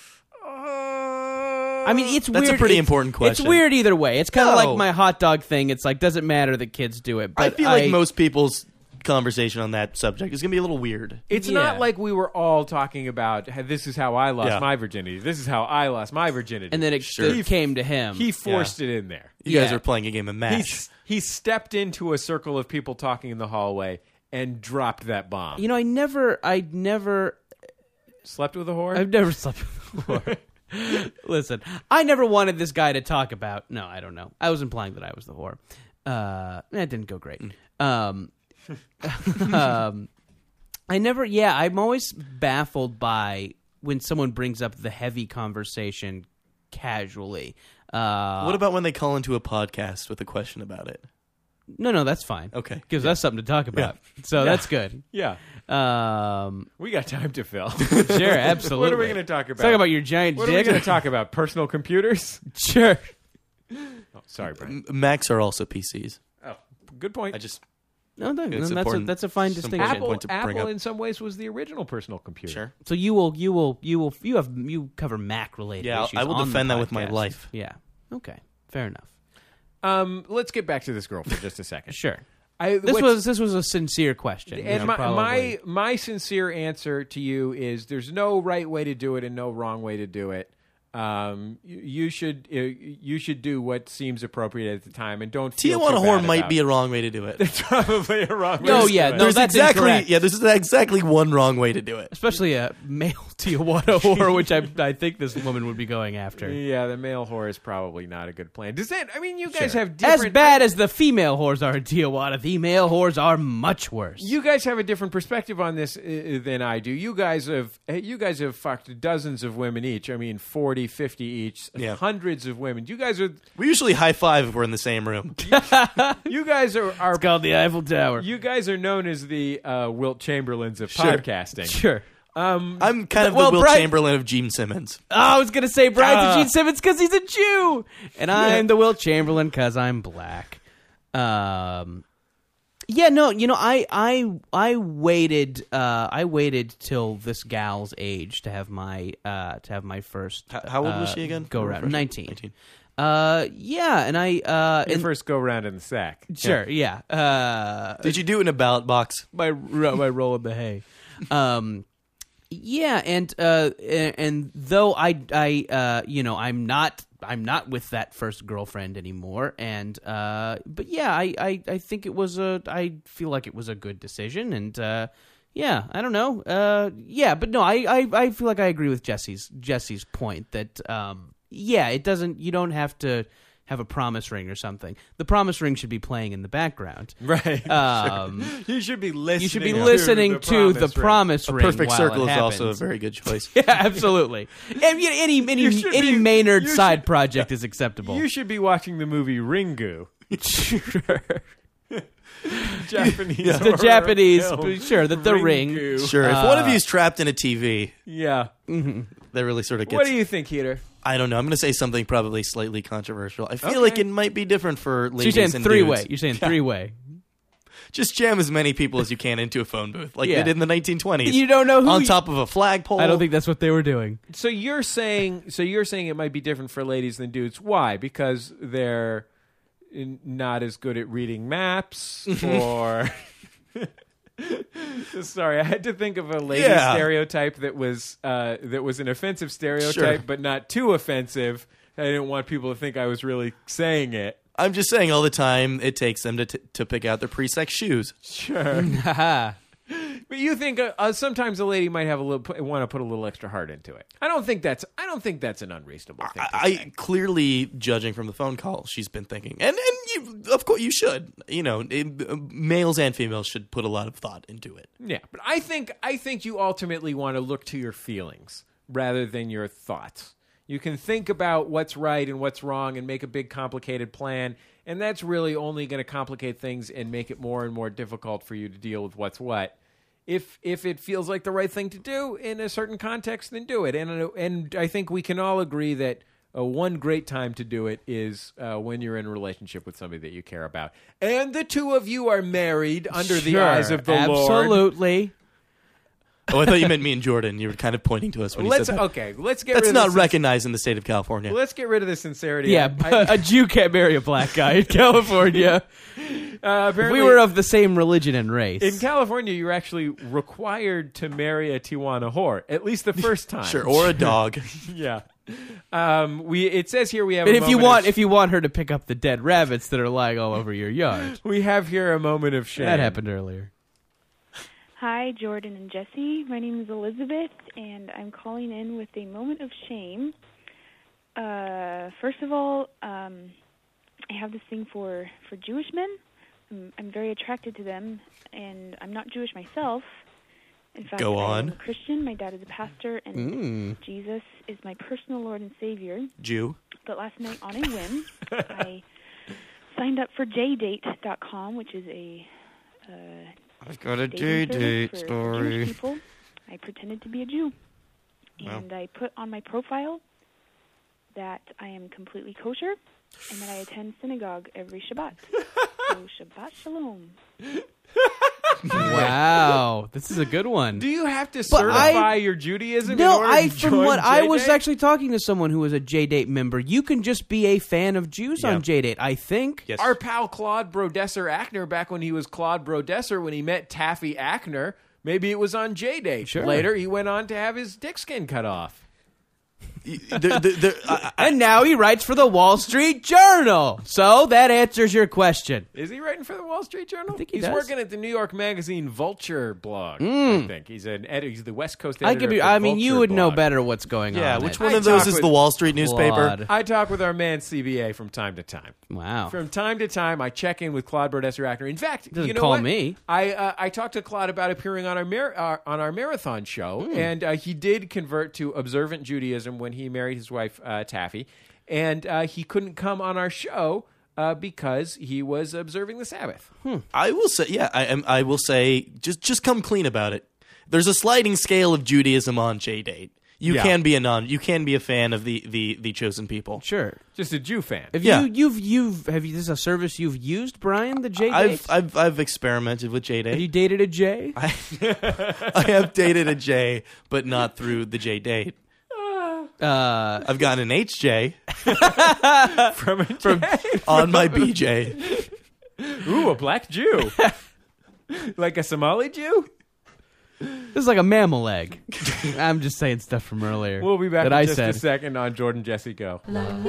I mean, it's That's weird. a pretty It's- important question. It's weird either way. It's kind of No. like my hot dog thing. It's like, doesn't matter that kids do it. But I feel like most people's conversation on that subject is going to be a little weird. It's Yeah. not like we were all talking about, "Hey, this is how I lost Yeah. my virginity. This is how I lost my virginity. And then it Sure. it came to him. He forced it in there. You guys Yeah. are playing a game of He, match. he stepped into a circle of people talking in the hallway and dropped that bomb. You know, I never, I never, Slept with a whore? I've never slept with a whore. Listen, I never wanted this guy to talk about. No, I don't know. I was implying that I was the whore. Uh, that didn't go great. Um, um, I never. Yeah, I'm always baffled by when someone brings up the heavy conversation casually. Uh, What about when they call into a podcast with a question about it? No, no, that's fine. Okay. Gives us something to talk about. So Yeah. that's good. Yeah. Um, We got time to fill. Sure, absolutely. What are we going to talk about? Talk about your giant what dick. What are we going to talk about? Personal computers? Sure. Oh, sorry, Brian. M- Macs are also P Cs. Oh, good point. I just No, no, It's that's a, important. that's a fine Some distinction. Apple, point to bring Apple up. in some ways was the original personal computer. Sure. So you will, you will, you will, you have, you cover Mac related Yeah, I'll- issues. I will on the defend that with my podcast. life. Yeah. Okay. Fair enough. Um, let's get back to this girl for just a second. Sure. I, This what's- was this was a sincere question. And you know, my, probably. my my sincere answer to you is: there's no right way to do it and no wrong way to do it. Um, you, you should uh, you should do what seems appropriate at the time, and don't. Feel Tijuana too whore bad might about be it. a wrong way to do it. It's probably a wrong. way No, to yeah, do it. no, There's that's exactly incorrect. yeah. There's exactly one wrong way to do it. Especially a male Tijuana whore, which I I think this woman would be going after. Yeah, the male whore is probably not a good plan. Does that? I mean, you guys Sure. have As different. bad as the female whores are in Tijuana, the male whores are much worse. You guys have a different perspective on this uh, than I do. You guys have you guys have fucked dozens of women each. I mean, forty, fifty each. Yeah. Hundreds of women. You guys are. We usually high five if we're in the same room. You guys are. are It's called the Eiffel Tower. You guys are known as the uh, Wilt Chamberlains of Sure. podcasting. Sure. Um, I'm kind of Well, the Will Brian- Chamberlain of Gene Simmons. Oh, I was gonna say Brian Uh, to Gene Simmons because he's a Jew, and I'm the Will Chamberlain because I'm black. Um, yeah, no, you know, I I I waited uh, I waited till this gal's age to have my uh, to have my first. How- how old was uh, she again? Go For around refresher? nineteen. nineteen. Uh, yeah, and I uh, your and, first go round in the sack. sure, yeah. Uh, Did you do it in a ballot box? my my roll in the hay. Um, yeah, and uh, and, and though I I uh, you know I'm not I'm not with that first girlfriend anymore, and uh, but yeah, I, I, I think it was a I feel like it was a good decision, and uh, yeah, I don't know, uh, yeah, but no, I, I, I feel like I agree with Jesse's Jesse's point that um, yeah, it doesn't you don't have to have a promise ring or something. The promise ring should be playing in the background. Right. Um, You should be listening. you should be to listening the to the promise ring. promise A ring. perfect while circle it is also a happens. very good choice. Yeah, absolutely. And you know, any any You should any be- Maynard you side should- project is acceptable. You should be watching the movie Ringu. sure. Japanese. The horror Japanese, film. sure, that the ring. Ringu. Sure, if one of Uh, you's trapped in a T V, Yeah. that really sort of gets. What do you think, Heater? I don't know. I'm going to say something probably slightly controversial. I feel Okay. like it might be different for So ladies you're saying and three dudes. way. You're saying three way. Just jam as many people as you can into a phone booth, like Yeah. they did in the nineteen twenties. You don't know who on you- top of a flagpole. I don't think that's what they were doing. So you're saying so you're saying it might be different for ladies than dudes. Why? Because they're in- not as good at reading maps or Sorry, I had to think of a lady Yeah. stereotype that was uh, that was an offensive stereotype, Sure. but not too offensive. I didn't want people to think I was really saying it. I'm just saying all the time it takes them to t- to pick out their pre-sex shoes. Sure. But you think uh, uh, sometimes a lady might have a little put, want to put a little extra heart into it. I don't think that's I don't think that's an unreasonable thing. to I, say. I clearly, judging from the phone call, she's been thinking, and and you, of course you should. You know, it, males and females should put a lot of thought into it. Yeah, but I think I think you ultimately want to look to your feelings rather than your thoughts. You can think about what's right and what's wrong and make a big complicated plan, and that's really only going to complicate things and make it more and more difficult for you to deal with what's what. If if it feels like the right thing to do in a certain context, then do it. And uh, and I think we can all agree that uh, one great time to do it is uh, when you're in a relationship with somebody that you care about, and the two of you are married under the Sure, eyes of the Lord. absolutely. Oh, I thought you meant me and Jordan. You were kind of pointing to us when Let's you said that. okay. Let's get. That's rid not of this recognized in the state of California. Let's get rid of the sincerity. Yeah, I- I- a Jew can't marry a black guy in California. uh, If apparently, we were of the same religion and race. in California, you're actually required to marry a Tijuana whore at least the first time. Sure, or a dog. yeah. Um, we it says here we have. But a if you moment want, of, if you want her to pick up the dead rabbits that are lying all over your yard, we have here a moment of shame. that happened earlier. Hi, Jordan and Jesse. My name is Elizabeth, and I'm calling in with a moment of shame. Uh, first of all, um, I have this thing for, for Jewish men. I'm, I'm very attracted to them, and I'm not Jewish myself. In fact, Go I on. am a Christian. My dad is a pastor, and Mm. Jesus is my personal Lord and Savior. Jew. But last night, on a whim, I signed up for J date dot com, which is a uh, I've got a dating J-date service for story. Jewish people. I pretended to be a Jew, Wow. and I put on my profile that I am completely kosher and that I attend synagogue every Shabbat. So Shabbat Shalom. Wow, this is a good one. Do you have to But certify I- your Judaism? in No, order I to from join what I was J-Date? actually talking to someone who was a J-Date member. You can just be a fan of Jews Yeah. on J-Date, I think. Our pal Claude Brodesser Ackner, back when he was Claude Brodesser, when he met Taffy Ackner, maybe it was on J-Date. Sure. Later, he went on to have his dick skin cut off. And now he writes for the Wall Street Journal. So that answers your question. Is he writing for the Wall Street Journal? I think he he's does. working at the New York Magazine Vulture blog. Mm. I think he's an editor. He's the West Coast I editor. could be. of the I mean, you Vulture would know blog. better what's going on. Yeah, which I one of talk those is with the Wall Street newspaper? Claude. I talk with our man C B A from time to time. Wow. From time to time, I check in with Claude Brodesser Ackner. In fact, Doesn't you know call what? me. I uh, I talked to Claude about appearing on our mar- uh, on our marathon show, Hmm. and uh, he did convert to observant Judaism when he married his wife uh, Taffy, and uh, he couldn't come on our show uh, because he was observing the Sabbath. I will say, yeah, I am. I will say, just just come clean about it. There's a sliding scale of Judaism on J-Date. You Yeah. can be a non. You can be a fan of the the, the chosen people. Sure. Just a Jew fan. Have Yeah. you, you've, you've, have you, this is a service you've used, Brian, the J-Date? I've I've I've experimented with J-Date. Have you dated a J? I, I have dated a J, but not through the J-Date. Uh, I've gotten an H J from, a from on my B J. Ooh, a black Jew. Like a Somali Jew? This is like a mammal egg. I'm just saying stuff from earlier. We'll be back that in I just said. a second on Jordan Jesse Go.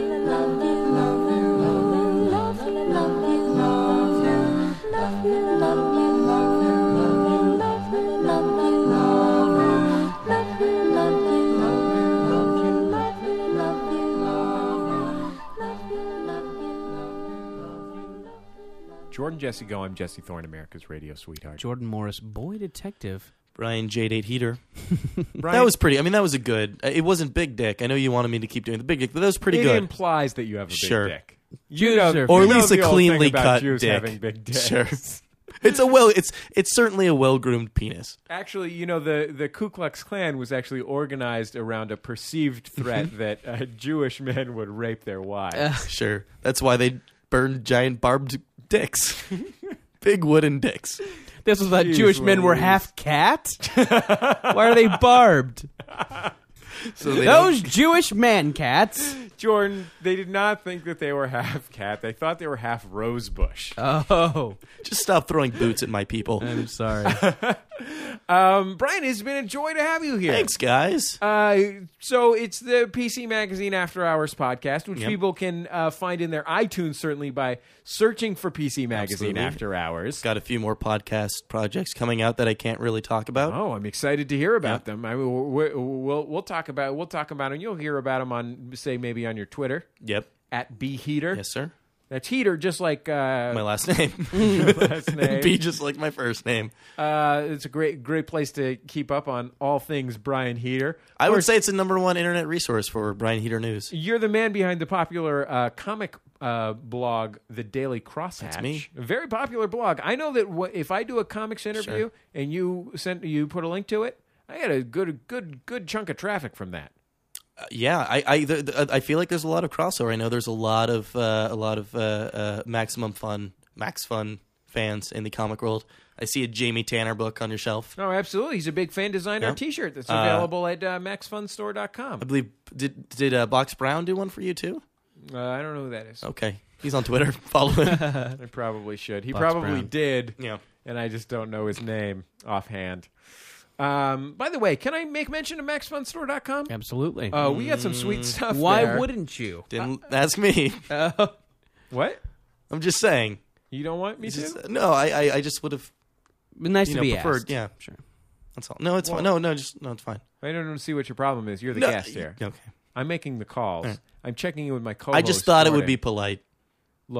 Jordan Jesse Go. I'm Jesse Thorne, America's radio sweetheart. Jordan Morris, boy detective. Brian J-Date Heater. Brian- That was pretty. I mean, that was a good. It wasn't big dick. I know you wanted me to keep doing the big dick, but that was pretty it good. implies that you have a big Sure. dick. Jews You know, are- or you at know least a the old thing cleanly about cut Jews dick. having big dicks. Sure. It's a well. It's it's certainly a well groomed penis. Actually, you know, the, the Ku Klux Klan was actually organized around a perceived threat that uh, Jewish men would rape their wives. Sure. That's why they burned giant barbed dicks, big wooden dicks. This was that Jeez Jewish men were Louise. half cat? Why are they barbed? So they Those Jewish man cats. Jordan, they did not think that they were half cat. They thought they were half rosebush. Oh. Just stop throwing boots at my people. I'm sorry. Um, Brian, it's been a joy to have you here. Thanks, guys. Uh, so it's the P C Magazine After Hours podcast, which Yep. people can uh, find in their iTunes, certainly by searching for P C Magazine Absolutely. After Hours. Got a few more podcast projects coming out that I can't really talk about. Oh, I'm excited to hear about them. I mean, we'll, we'll we'll talk about we'll talk about them. You'll hear about them on, say, maybe on your Twitter Yep. at B Heater. Yes, sir. That's Heater, just like uh, My last name. your last name. Be just like my first name. Uh, it's a great great place to keep up on all things Brian Heater. I Of would course, say it's the number one internet resource for Brian Heater News. you're the man behind the popular uh, comic uh, blog, The Daily Crosshatch. That's me. A very popular blog. I know that w- if I do a comics interview Sure. and you send you put a link to it, I get a good good good chunk of traffic from that. Uh, yeah, I I, th- th- I feel like there's a lot of crossover. I know there's a lot of uh, a lot of uh, uh, Maximum Fun, Max Fun fans in the comic world. I see a Jamie Tanner book on your shelf. Oh, absolutely. He's a big fan. Designed our Yeah. T-shirt that's Uh, available at uh, max fun store dot com. I believe did did uh, Box Brown do one for you too? Uh, I don't know who that is. Okay, he's on Twitter. Follow him. I probably should. He Box probably Brown. did. Yeah. And I just don't know his name offhand. Um, by the way, can I make mention of max fun store dot com? Absolutely. Uh, we got some sweet stuff Why there. wouldn't you? Didn't ask me. Uh, What? I'm just saying. You don't want me It's to? just- no, I, I I just would have nice you to know, be preferred. asked. Yeah, sure. That's all. No, it's Well- fine. No, no, just no, it's fine. I don't see what your problem is. You're the No, guest here. Okay. I'm making the calls. All right. I'm checking in with my co-host. I just thought it would Jordan. be polite. Look,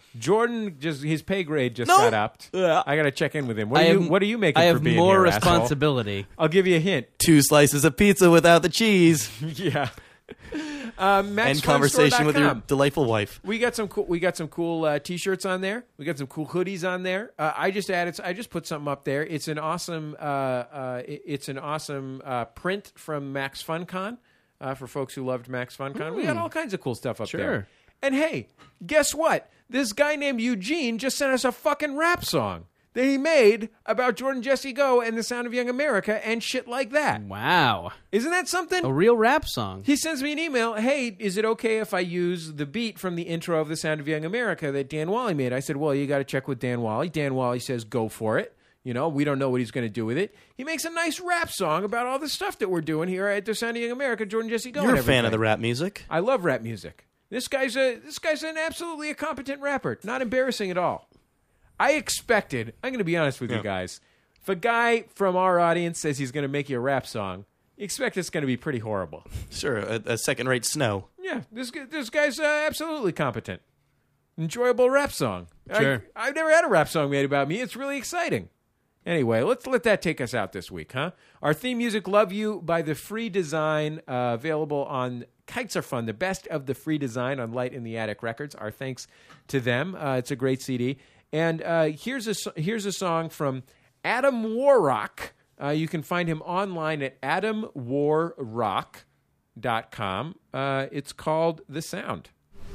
Jordan just his pay grade just No. got upped. I got to check in with him. What I are you have- What are you making? I for have being more here, asshole? responsibility. I'll give you a hint. Two slices of pizza without the cheese. Yeah. Um, Max and Fun conversation Store with dot your com. delightful wife. We got some cool. We got some cool uh, T-shirts on there. We got some cool hoodies on there. Uh, I just added. I just put something up there. It's an awesome. Uh, uh, it- it's an awesome uh, print from Max FunCon uh, for folks who loved Max FunCon. We got Hmm. all kinds of cool stuff up Sure. there. And hey, guess what? This guy named Eugene just sent us a fucking rap song that he made about Jordan Jesse Go and the Sound of Young America and shit like that. Wow. Isn't that something? A real rap song. He sends me an email. Hey, is it okay if I use the beat from the intro of The Sound of Young America that Dan Wally made? I said, well, you got to check with Dan Wally. Dan Wally says, go for it. You know, we don't know what he's going to do with it. He makes a nice rap song about all the stuff that we're doing here at The Sound of Young America, Jordan Jesse Go. You're and a fan of everything. the rap music. I love rap music. This guy's a this guy's an absolutely a competent rapper. Not embarrassing at all. I expected, I'm going to be honest with Yeah. you guys, if a guy from our audience says he's going to make you a rap song, you expect it's going to be pretty horrible. Sure, a, a second-rate Snow. Yeah, this gu- this guy's uh, absolutely competent. Enjoyable rap song. Sure. I, I've never had a rap song made about me. It's really exciting. Anyway, let's let that take us out this week, huh? Our theme music, Love You, by The Free Design, uh, available on Kites Are Fun, the best of The Free Design on Light in the Attic Records. Our thanks to them. Uh, it's a great C D. And uh, here's a so- here's a song from Adam Warrock. Uh, you can find him online at adam warrock dot com. Uh, it's called The Sound.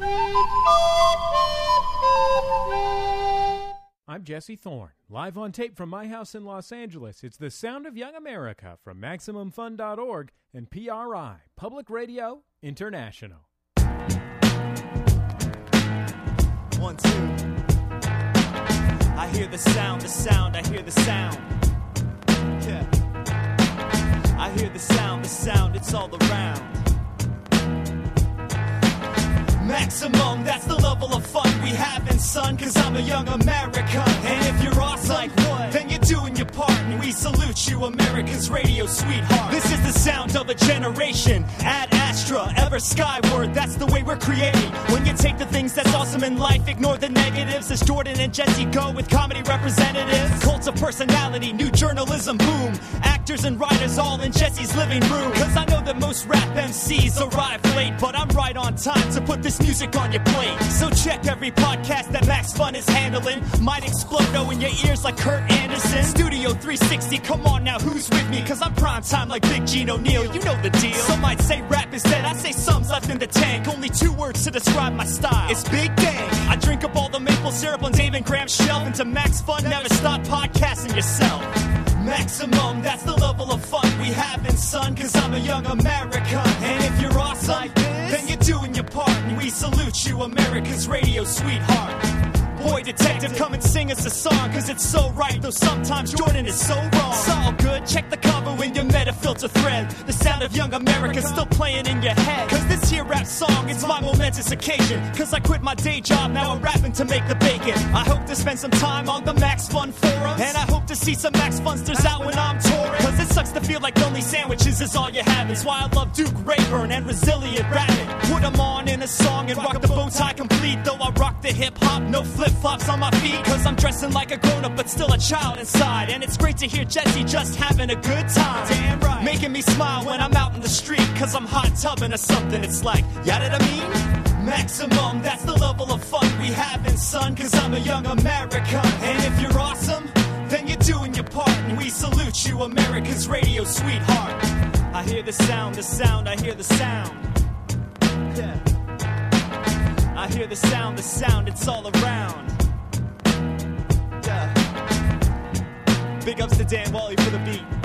I'm Jesse Thorne, live on tape from my house in Los Angeles. It's The Sound of Young America from Maximum Fun dot org and P R I, Public Radio International. One, two. I hear the sound, the sound, I hear the sound. Yeah. I hear the sound, the sound, it's all around. Maximum, that's the level of fun we having, son, cause I'm a young American. And if you're awesome, like what? Then you're doing your part, and we salute you, America's radio sweetheart. This is the sound of a generation. Ad Astra, ever skyward, that's the way we're creating. When you take the things that's awesome in life, ignore the negatives, as Jordan and Jesse go with comedy representatives. Cults of personality, new journalism boom. Actors and writers all in Jesse's living room. Cause I know that most rap M Cs arrive late, but I'm right on time to put this music on your plate. So check every podcast that Max Fun is handling. Might explode oh in your ears like Kurt Anderson. Studio three sixty, come on now, who's with me? Cause I'm prime time like Big Gene O'Neill, you know the deal. Some might say rap is dead, I say some's left in the tank. Only two words to describe my style, it's Big Dang. I drink up all the maple syrup on Dave and Graham's shelf. Into Max Fun, never stop podcasting yourself. Maximum, that's the level of fun we having, son, cause I'm a young American. And if you're awesome, like this, then you're doing your part, and we salute you, America's radio sweetheart. Boy detective, come and sing us a song, cause it's so right, though sometimes Jordan is so wrong. It's all good, check the cover when your metafilter thread. The sound of young America's still playing in your head. Cause this here rap song, it's my momentous occasion. Cause I quit my day job, now I'm rapping to make the bacon. I hope to spend some time on the Max Fun forums, and I hope to see some Max Funsters out when I'm touring. Cause it sucks to feel like only sandwiches is all you have. It's why I love Duke Rayburn and Resilient rapping. Put them on in a song and rock the bow tie complete. Though I rock the hip hop, no flip flops on my feet. Cause I'm dressing like a grown up but still a child inside. And it's great to hear Jesse just having a good time. Damn right. Making me smile when I'm out in the street. Cause I'm hot tubbing or something. It's like, ya know what I mean? Maximum, that's the level of fun we having, son, cause I'm a young American. And if you're awesome, then you're doing your part, and we salute you, America's radio sweetheart. I hear the sound, the sound, I hear the sound. Yeah. I hear the sound, the sound, it's all around. Yeah. Big ups to Dan Wally for the beat.